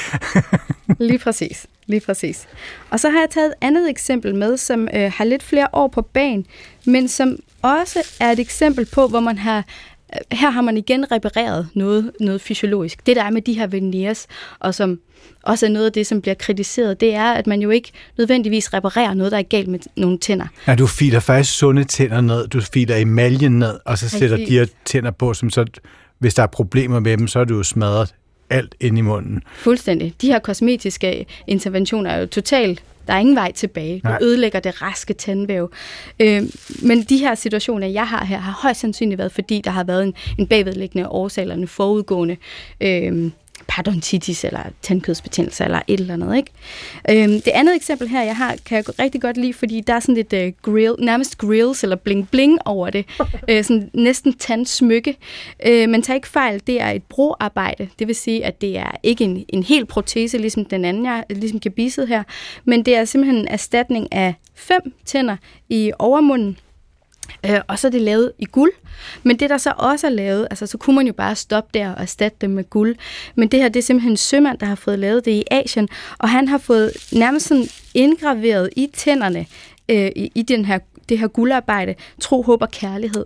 Lige præcis. Og så har jeg taget et andet eksempel med, som har lidt flere år på banen, men som også er et eksempel på, hvor man her har man igen repareret noget fysiologisk. Det der er med de her veneers, og som også er noget af det, som bliver kritiseret, det er, at man jo ikke nødvendigvis reparerer noget, der er galt med nogle tænder. Ja, du filer faktisk sunde tænder ned, du filer emaljen ned, og så sætter de her tænder på, som så, hvis der er problemer med dem, så er du jo smadret alt ind i munden. Fuldstændig. De her kosmetiske interventioner er jo totalt, der er ingen vej tilbage. Du ødelægger det raske tandvæv. Men de her situationer, jeg har her, har højst sandsynligt været, fordi der har været en bagvedliggende årsag, eller en forudgående parodontitis, eller tandkødsbetændelse, eller et eller andet, ikke? Det andet eksempel her, jeg har, kan jeg rigtig godt lide, fordi der er sådan lidt nærmest grills, eller bling-bling over det. Sådan næsten tandsmykke. Men tag ikke fejl, det er et broarbejde. Det vil sige, at det er ikke en hel protese, ligesom den anden, ligesom gebisset her, men det er simpelthen en erstatning af 5 tænder i overmunden, og så er det lavet i guld. Men det, der så også er lavet, altså så kunne man jo bare stoppe der og erstatte dem med guld. Men det her, det er simpelthen en sømand, der har fået lavet det i Asien, og han har fået nærmest sådan indgraveret i tænderne i det her guldarbejde, tro, håb og kærlighed.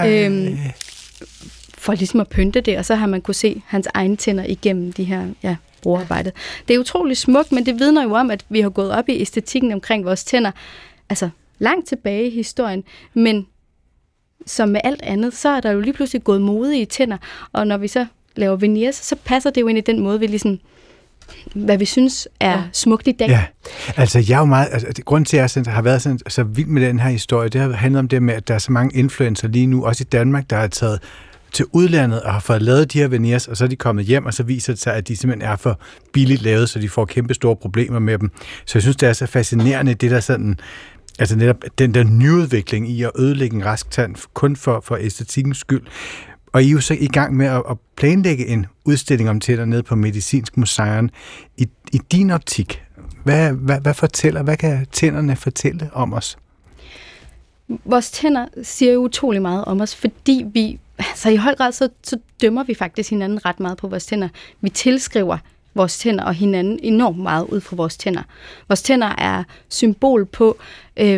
For ligesom at pynte det, og så har man kunne se hans egne tænder igennem de her broarbejdet. Det er utrolig smukt, men det vidner jo om, at vi har gået op i æstetikken omkring vores tænder, altså langt tilbage i historien, men som med alt andet, så er der jo lige pludselig gået mode i tænder, og når vi så laver veneers, så passer det jo ind i den måde, vi ligesom, hvad vi synes er smukt i dag. Ja, altså jeg er jo meget, grunden til, at jeg har været så vild med den her historie, det har handlet om det med, at der er så mange influencer lige nu, også i Danmark, der har taget til udlandet og har fået lavet de her veneers, og så er de kommet hjem, og så viser det sig, at de simpelthen er for billigt lavet, så de får kæmpe store problemer med dem. Så jeg synes, det er så fascinerende, det der sådan, altså netop den der nyudvikling i at ødelægge en rask tand, kun for æstetikkens skyld. Og I er jo så i gang med at planlægge en udstilling om tænder nede på Medicinsk Museum. I din optik, hvad kan tænderne fortælle om os? Vores tænder siger jo utrolig meget om os, fordi vi, altså i høj grad, så dømmer vi faktisk hinanden ret meget på vores tænder. Vi tilskriver vores tænder og hinanden enormt meget ud fra vores tænder. Vores tænder er symbol på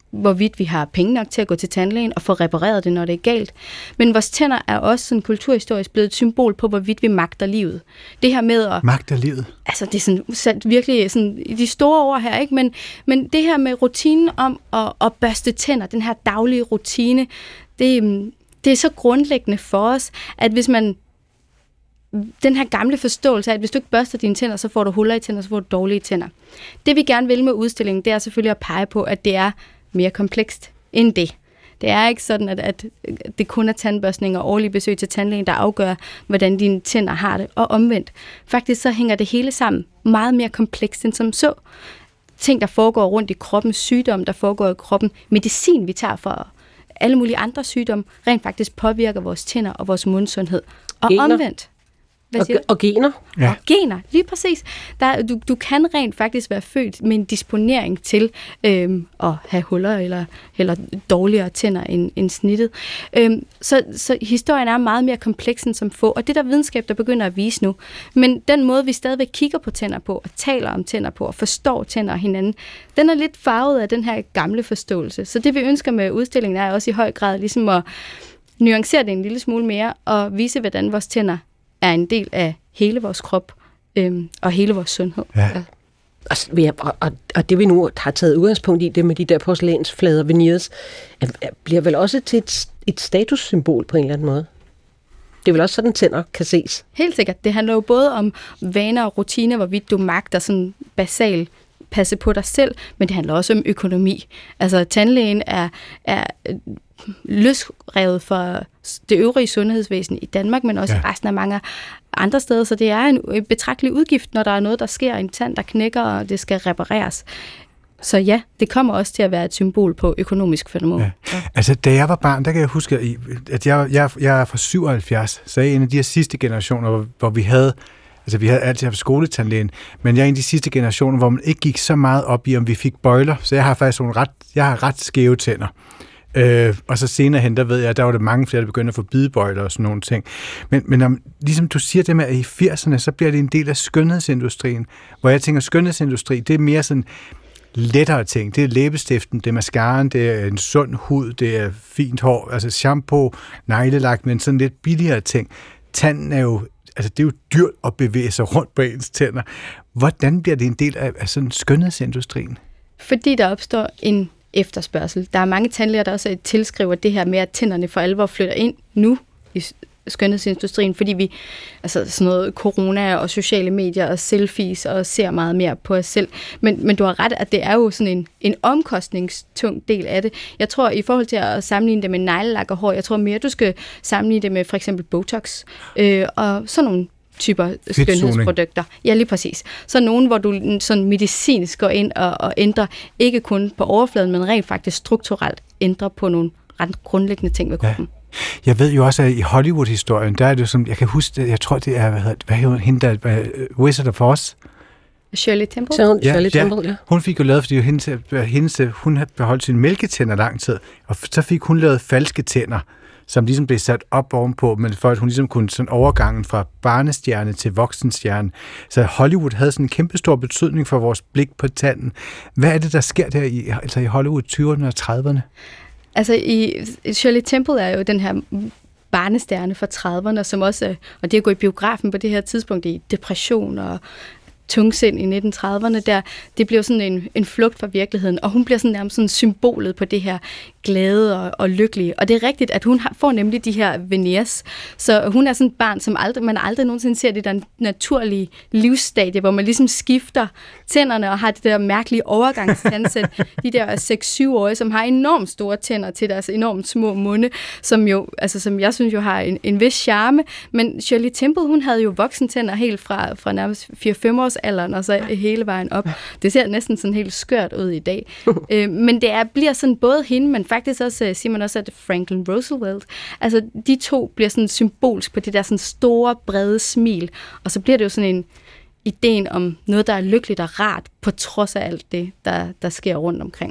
hvorvidt vi har penge nok til at gå til tandlægen og få repareret det, når det er galt. Men vores tænder er også sådan kulturhistorisk blevet et symbol på, hvorvidt vi magter livet. Det her med at... Magter livet? Altså, det er sådan virkelig sådan, de store ord her, ikke? Men det her med rutinen om at børste tænder, den her daglige rutine, det er så grundlæggende for os, at hvis man... Den her gamle forståelse af, at hvis du ikke børster dine tænder, så får du huller i tænder, så får du dårlige tænder. Det vi gerne vil med udstillingen, det er selvfølgelig at pege på, at det er mere komplekst end det. Det er ikke sådan, at det kun er tandbørstning og årlige besøg til tandlægen, der afgør, hvordan dine tænder har det, og omvendt. Faktisk så hænger det hele sammen meget mere komplekst end som så. Ting, der foregår rundt i kroppen, sygdomme, der foregår i kroppen, medicin, vi tager for alle mulige andre sygdomme, rent faktisk påvirker vores tænder og vores mundsundhed. Og gener. Omvendt. Og gener. Ja. Og gener, lige præcis. Du kan rent faktisk være født med en disponering til at have huller eller dårligere tænder end snittet. Så historien er meget mere kompleks end som få, og det der videnskab, der begynder at vise nu. Men den måde, vi stadigvæk kigger på tænder på, og taler om tænder på, og forstår tænder og hinanden, den er lidt farvet af den her gamle forståelse. Så det vi ønsker med udstillingen er også i høj grad ligesom at nuancere det en lille smule mere, og vise, hvordan vores tænder er en del af hele vores krop og hele vores sundhed. Ja. Og det vi nu har taget udgangspunkt i, det med de der porcelænsflader, veneers, bliver vel også til et statussymbol på en eller anden måde. Det er vel også sådan, tænder kan ses. Helt sikkert. Det handler jo både om vaner og rutiner, hvorvidt du magter sådan basalt passe på dig selv, men det handler også om økonomi. Altså tandlægen er løsrevet for det øvrige sundhedsvæsen i Danmark, men også resten af mange andre steder, så det er en betragtelig udgift, når der er noget, der sker, en tand, der knækker, og det skal repareres. Så ja, det kommer også til at være et symbol på økonomisk fænomen. Ja. Altså, da jeg var barn, der kan jeg huske, at jeg er fra 77, så jeg er en af de her sidste generationer, hvor vi havde altid haft skoletandlægen, men jeg er en af de sidste generationer, hvor man ikke gik så meget op i, om vi fik bøjler, så jeg har faktisk ret skæve tænder. Og så senere hen, der ved jeg, der var det mange flere, der begyndte at få bidebøjler og sådan nogle ting. Men ligesom du siger det med, at i 80'erne, så bliver det en del af skønhedsindustrien, hvor jeg tænker, skønhedsindustri, det er mere sådan lettere ting. Det er læbestiften, det er mascaraen, det er en sund hud, det er fint hår, altså shampoo, neglelak, men sådan lidt billigere ting. Tanden er jo, altså det er jo dyrt at bevæge sig rundt på ens tænder. Hvordan bliver det en del af sådan skønhedsindustrien? Fordi der opstår en efterspørgsel. Der er mange tandlæger, der også tilskriver det her med, at tænderne for alvor flytter ind nu i skønhedsindustrien, fordi vi, altså sådan noget corona og sociale medier og selfies og ser meget mere på os selv. Men du har ret, at det er jo sådan en omkostningstung del af det. Jeg tror, i forhold til at sammenligne det med neglelak og hår, jeg tror mere, du skal sammenligne det med for eksempel Botox og sådan nogle typer skønhedsprodukter. Ja, lige præcis. Så nogen, hvor du sådan medicinsk går ind og ændrer, ikke kun på overfladen, men rent faktisk strukturelt ændrer på nogle ret grundlæggende ting ved kroppen. Ja. Jeg ved jo også, at i Hollywood-historien, der er det som, jeg kan huske, jeg tror, det er, hvad hedder hende der, Wizard of Oz? Shirley Temple? Shirley Temple, ja. Hun fik jo lavet, fordi hun havde beholdt sine mælketænder lang tid, og så fik hun lavet falske tænder, som ligesom blev sat op ovenpå, men for at hun ligesom kunne sådan overgangen fra barnestjerne til voksenstjerne. Så Hollywood havde sådan en kæmpe stor betydning for vores blik på tanden. Hvad er det, der sker der i Hollywood 20'erne og 30'erne? Altså i Shirley Temple er jo den her barnestjerne fra 30'erne, som også, og det at gå i biografen på det her tidspunkt i depression og tungsind i 1930'erne der, det bliver sådan en flugt fra virkeligheden, og hun bliver sådan nærmest sådan symbolet på det her glade og lykkelige. Og det er rigtigt, at hun får nemlig de her veneers, så hun er sådan et barn, som man aldrig nogensinde ser det der naturlige livsstadie, hvor man ligesom skifter tænderne og har det der mærkelige overgangstandsæt. De der 6-7-årige, som har enormt store tænder til deres enormt små munde, som jo, altså som jeg synes jo har en vis charme, men Shirley Temple, hun havde jo voksentænder helt fra nærmest 4-5 års alderen, og så hele vejen op. Det ser næsten sådan helt skørt ud i dag. Men det bliver sådan både hende, men faktisk også, siger man også, at Franklin Roosevelt, altså de to bliver sådan symbolsk på det der sådan store, brede smil, og så bliver det jo sådan en ideen om noget, der er lykkeligt og rart, på trods af alt det, der sker rundt omkring.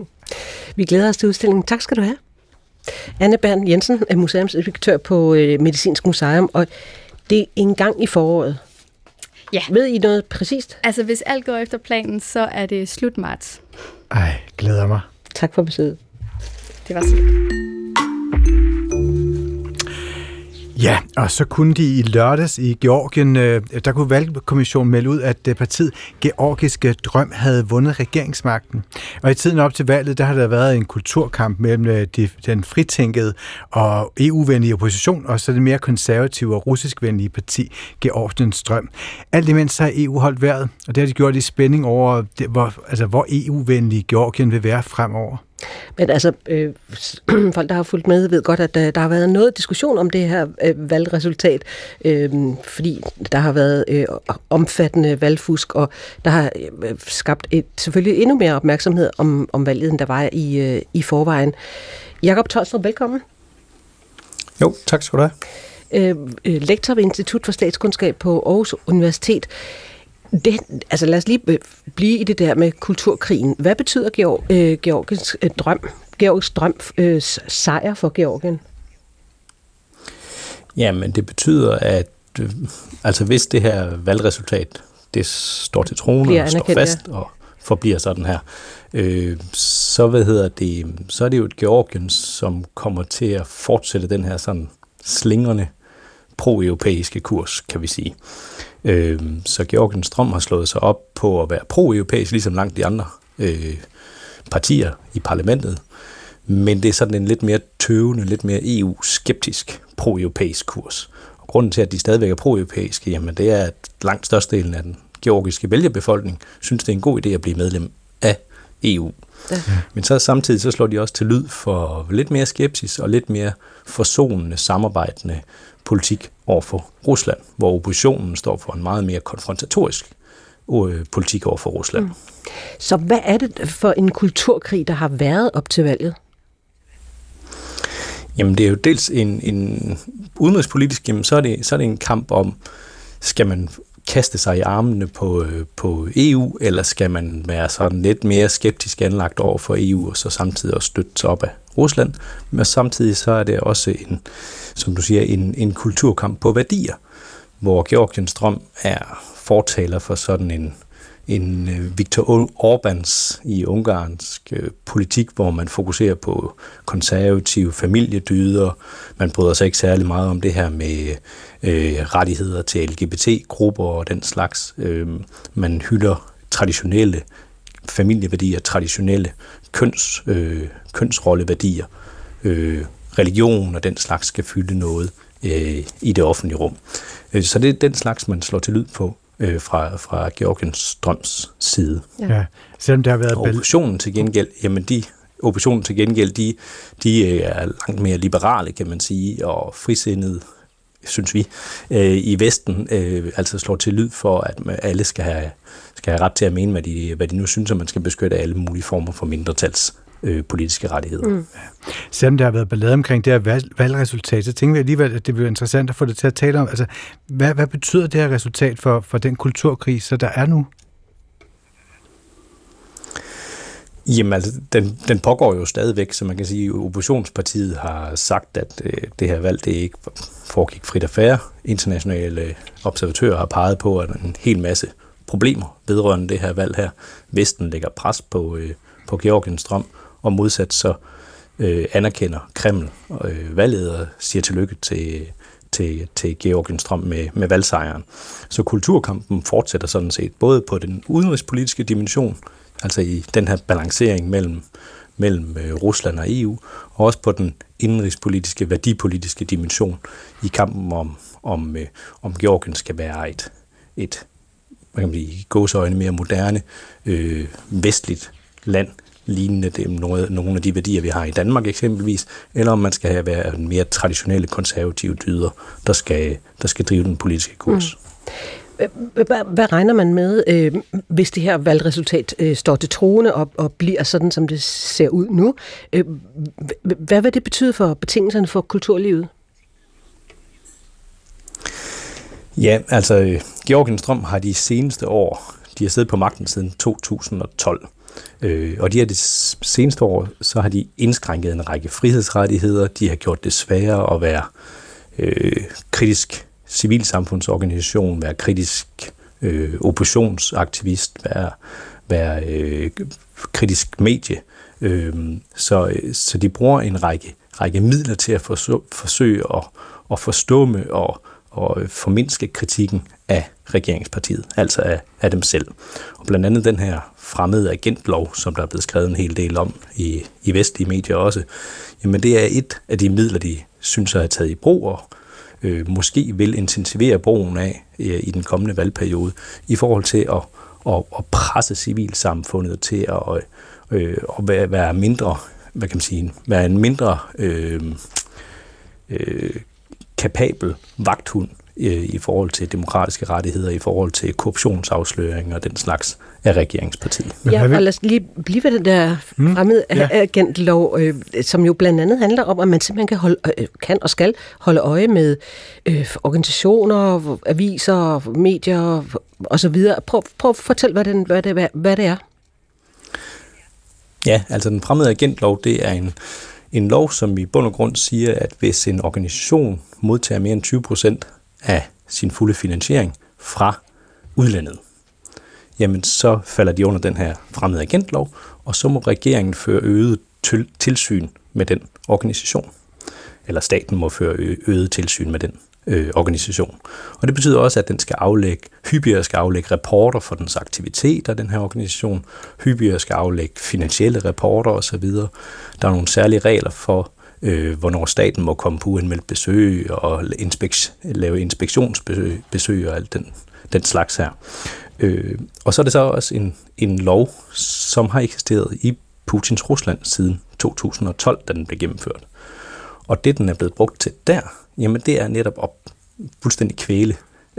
Vi glæder os til udstillingen. Tak skal du have. Anne Bern Jensen er museumsinspektør på Medicinsk Museum, og det er en gang i foråret. Ja. Ved I noget præcist? Altså, hvis alt går efter planen, så er det slut marts. Ej, glæder mig. Tak for besøget. Det var sådan. Ja, og så kunne de i lørdags i Georgien, der kunne valgkommissionen melde ud, at partiet Georgiske Drøm havde vundet regeringsmagten. Og i tiden op til valget, der har der været en kulturkamp mellem den fritænkede og EU-venlige opposition, og så det mere konservative og russisk-venlige parti Georgiens Drøm. Alt imens har EU holdt vejret, og det har de gjort i spænding over, hvor EU-venlige Georgien vil være fremover. Men altså, folk, der har fulgt med, ved godt, at der har været noget diskussion om det her valgresultat, fordi der har været omfattende valgfusk, og der har skabt selvfølgelig endnu mere opmærksomhed om valget, end der var i forvejen. Jakob Tolstrup, velkommen. Jo, tak skal du have. Lektor ved Institut for Statskundskab på Aarhus Universitet. Lad os lige blive i det der med kulturkrigen. Hvad betyder Georgisk drøm sejr for Georgien? Jamen, det betyder, at hvis det her valgresultat det står til troende og står fast og forbliver sådan her, så er det jo et Georgien, som kommer til at fortsætte den her sådan slingrende pro-europæiske kurs, kan vi sige. Så Georgiens Drøm har slået sig op på at være pro-europæisk, ligesom langt de andre partier i parlamentet. Men det er sådan en lidt mere tøvende, lidt mere EU-skeptisk pro-europæisk kurs. Og grunden til, at de stadigvæk er pro-europæiske, jamen det er, at langt størstedelen af den georgiske vælgerbefolkning synes, det er en god idé at blive medlem af EU. Ja. Men så samtidig så slår de også til lyd for lidt mere skepsis og lidt mere forsonende, samarbejdende politik over for Rusland, hvor oppositionen står for en meget mere konfrontatorisk politik over for Rusland. Så hvad er det for en kulturkrig, der har været op til valget? Jamen det er jo dels en udenrigspolitisk, jamen så er det en kamp om, skal man kaste sig i armene på EU, eller skal man være sådan lidt mere skeptisk anlagt over for EU, og så samtidig også støtte sig op af Rusland. Men samtidig så er det også en kulturkamp på værdier, hvor Georgiens Drøm er fortaler for sådan en Viktor Orbáns i ungarsk politik, hvor man fokuserer på konservative familiedyder. Man bryder sig ikke særlig meget om det her med rettigheder til LGBT-grupper og den slags. Man hylder traditionelle familieværdier, traditionelle kønsrolleværdier. Religion og den slags skal fylde noget i det offentlige rum. Så det er den slags, man slår til lyd på fra Georgiens Drøms side. Ja. Selvom der har været oppositionen til gengæld, de er langt mere liberale, kan man sige, og frisindede, synes vi, i Vesten, altså slår til lyd for, at alle skal have ret til at mene, hvad de nu synes, at man skal beskytte alle mulige former for mindretals politiske rettigheder. Selvom der har været ballade omkring det her valgresultat, så tænker vi alligevel, at det bliver interessant at få det til at tale om. Altså, hvad betyder det her resultat for den kulturkrig, så der er nu? Jamen altså, den pågår jo stadigvæk, så man kan sige, at oppositionspartiet har sagt, at det her valg, det ikke foregik frit og fair. Internationale observatører har peget på, at en hel masse problemer vedrørende det her valg her. Vesten lægger pres på Georgiens Drøm, og modsat så anerkender Kreml valget og siger tillykke til Georgiens Drøm med valgsejren. Så kulturkampen fortsætter sådan set både på den udenrigspolitiske dimension, altså i den her balancering mellem Rusland og EU, og også på den indenrigspolitiske, værdipolitiske dimension i kampen om Georgien skal være et hvad kan man sige, gåseøjne mere moderne, vestligt land, lignende nogle af de værdier, vi har i Danmark eksempelvis, eller om man skal være mere traditionelle konservative dyder, der skal drive den politiske kurs. Hvad regner man med, hvis det her valgresultat står til troende og bliver sådan, som det ser ud nu? Hvad vil det betyde for betingelserne for kulturlivet? Ja, altså Georgiens Drøm har de seneste år, de har siddet på magten siden 2012, og de her de seneste år, så har de indskrænket en række frihedsrettigheder, de har gjort det sværere at være kritisk civilsamfundsorganisation, være kritisk oppositionsaktivist, kritisk medie. Så de bruger en række midler til at forsøge at forstumme og formindske kritikken af regeringspartiet, altså af dem selv. Og blandt andet den her fremmede agentlov, som der er blevet skrevet en hel del om i vestlige medier også, jamen det er et af de midler, de synes at have taget i brug, og måske vil intensivere brugen af i den kommende valgperiode, i forhold til at presse civilsamfundet til at være mindre, hvad kan man sige, være en mindre kapabel vagthund i forhold til demokratiske rettigheder, i forhold til korruptionsafsløringer og den slags af regeringspartiet. Ja, og lad os lige blive ved den der fremmede agentlov, som jo blandt andet handler om, at man simpelthen kan og skal holde øje med organisationer, aviser, medier osv. Prøv at fortælle, hvad det er. Ja, altså den fremmede agentlov, det er en lov, som i bund og grund siger, at hvis en organisation modtager mere end 20% af sin fulde finansiering fra udlandet, jamen så falder de under den her fremmede agentlov, og så må regeringen føre øget tilsyn med den organisation. Eller staten må føre øget tilsyn med den organisation. Og det betyder også, at den hyppigere skal aflægge rapporter for dens aktiviteter, den her organisation, hyppigere skal aflægge finansielle rapporter osv. Der er nogle særlige regler for, hvornår staten må komme på uanmeldt besøg og lave inspektionsbesøg og alt den slags her. Og så er det så også en lov, som har eksisteret i Putins Rusland siden 2012, da den blev gennemført. Og det, den er blevet brugt til der, jamen det er netop at fuldstændig kvæle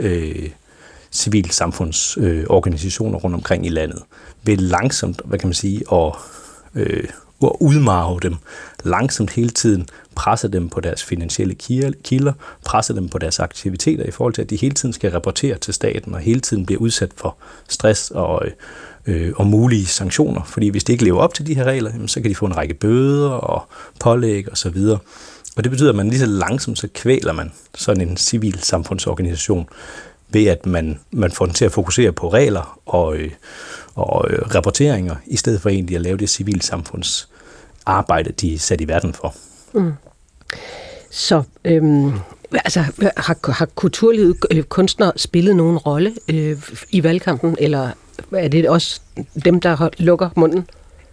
civilsamfundsorganisationer rundt omkring i landet. Ved langsomt, hvad kan man sige, at udmarve dem, langsomt hele tiden presse dem på deres finansielle kilder, presse dem på deres aktiviteter i forhold til, at de hele tiden skal rapportere til staten og hele tiden bliver udsat for stress og mulige sanktioner. Fordi hvis de ikke lever op til de her regler, jamen, så kan de få en række bøder og pålæg og så videre. Og det betyder, at man lige så langsomt så kvæler man sådan en civil samfundsorganisation ved, at man får den til at fokusere på regler og rapporteringer, i stedet for egentlig at lave det civilsamfundsarbejde, de er sat i verden for. Så har kulturlivet, kunstnere spillet nogen rolle i valgkampen, eller er det også dem, der lukker munden?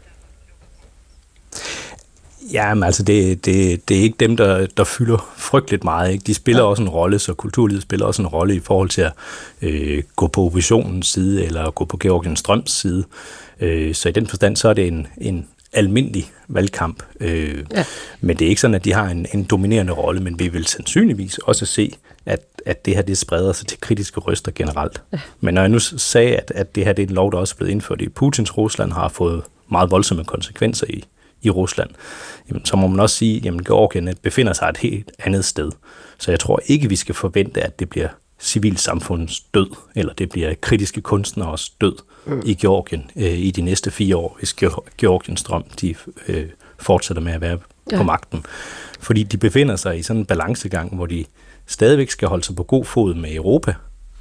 Ja, men altså det er ikke dem, der fylder frygteligt meget. Ikke? De spiller også en rolle, så kulturlivet spiller også en rolle i forhold til at gå på oppositionens side, eller gå på Georgian Strøms side. Så i den forstand, så er det en almindelig valgkamp. Men det er ikke sådan, at de har en dominerende rolle, men vi vil sandsynligvis også se, at det her det spreder sig til kritiske røster generelt. Men når jeg nu sagde, at det her det er en lov, der også er blevet indført i Putins Rusland, har fået meget voldsomme konsekvenser i Rusland, jamen, så må man også sige, at Georgien befinder sig et helt andet sted. Så jeg tror ikke, vi skal forvente, at det bliver civilsamfundets død, eller det bliver kritiske kunstneres død i Georgien i de næste 4 år, hvis Georgiens Strøm de fortsætter med at være på magten. Fordi de befinder sig i sådan en balancegang, hvor de stadigvæk skal holde sig på god fod med Europa,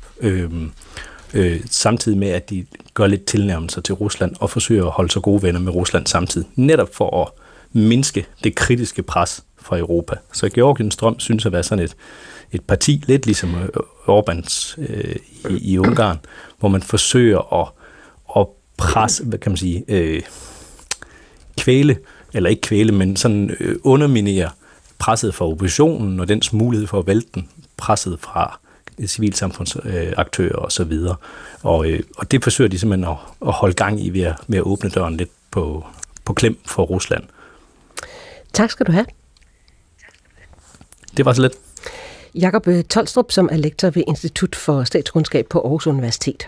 samtidig med, at de gør lidt tilnærmelser til Rusland og forsøger at holde sig gode venner med Rusland samtidig, netop for at mindske det kritiske pres fra Europa. Så Georgiens Strøm synes at være sådan et parti, lidt ligesom Orbáns i Ungarn, hvor man forsøger at presse, hvad kan man sige, kvæle, eller ikke kvæle, men sådan underminere presset fra oppositionen og dens mulighed for at vælte den, presset fra civilsamfundsaktører og så videre. Og det forsøger de simpelthen at holde gang i ved at åbne døren lidt på klem for Rusland. Tak skal du have. Det var så lidt. Jakob Tolstrup, som er lektor ved Institut for Statskundskab på Aarhus Universitet.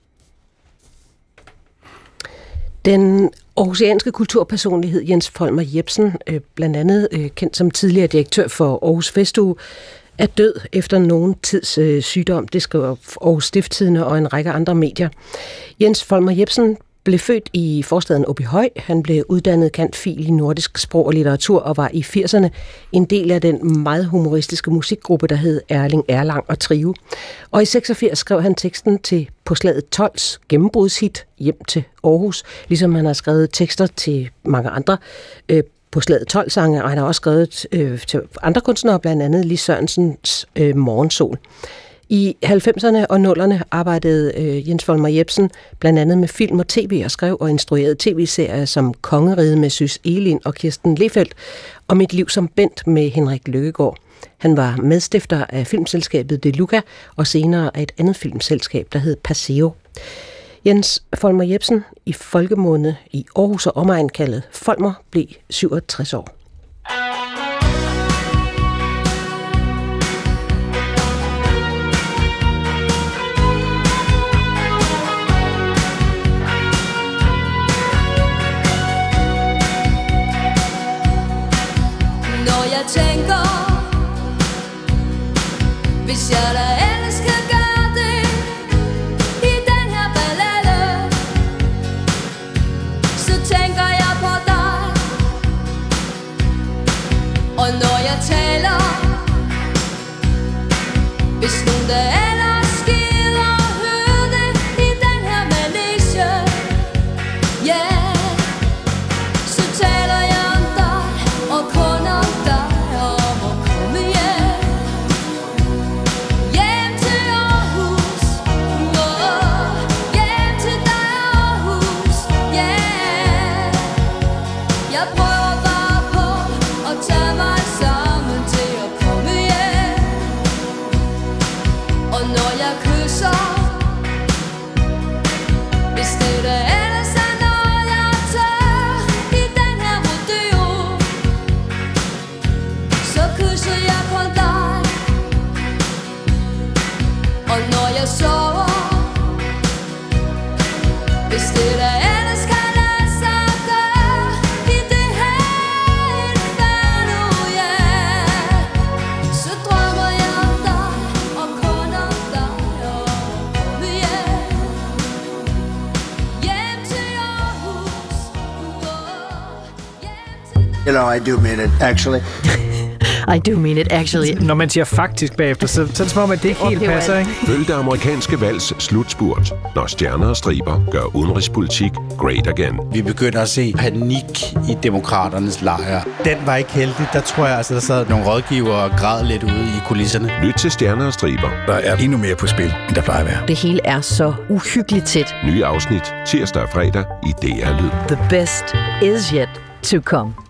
Den aarhusianske kulturpersonlighed Jens Folmer Jepsen, blandt andet kendt som tidligere direktør for Aarhus Festuge, er død efter nogen tids sygdom. Det skriver Aarhus Stiftstidende og en række andre medier. Jens Folmer Jepsen blev født i forstaden Åbyhøj. Han blev uddannet cand.phil. i nordisk sprog og litteratur og var i 80'erne en del af den meget humoristiske musikgruppe, der hed Erling Erlang og Trio. Og i 86 skrev han teksten til På slaget 12's gennembrudshit Hjem til Aarhus, ligesom han har skrevet tekster til mange andre På slaget 12-sange, og han har også skrevet til andre kunstnere, blandt andet Lis Sørensens Morgensol. I 90'erne og 0'erne arbejdede Jens Folmer Jepsen blandt andet med film og tv og skrev og instruerede tv-serier som Kongeriget med Søs Elin og Kirsten Lehfeldt og Mit liv som Bent med Henrik Lykkegaard. Han var medstifter af filmselskabet De Luca og senere af et andet filmselskab, der hed Paseo. Jens Folmer Jepsen, i folkemunde i Aarhus og omegn kaldet Folmer, blev 67 år. Tænker, hvis jeg da ellers kan gøre det i den her ballade, så tænker jeg på dig. Og når jeg taler, hvis nogen der ellers gider høre det i den her manege, yeah, så taler jeg om dig og kun om dig. You know, I do mean it, actually. I do mean it, actually. Når man siger faktisk bagefter, så er det som om, at det ikke helt passer, ikke? Følg det amerikanske valgs slutspurt, når Stjerner og Striber gør udenrigspolitik great again. Vi begynder at se panik i demokraternes lejr. Den var ikke heldig. Der tror jeg, altså, der sad nogle rådgivere og græd lidt ude i kulisserne. Lyt til Stjerner og Striber. Der er endnu mere på spil, end der plejer at være. Det hele er så uhyggeligt tæt. Nye afsnit tirsdag og fredag i DR Lyd. The best is yet to come.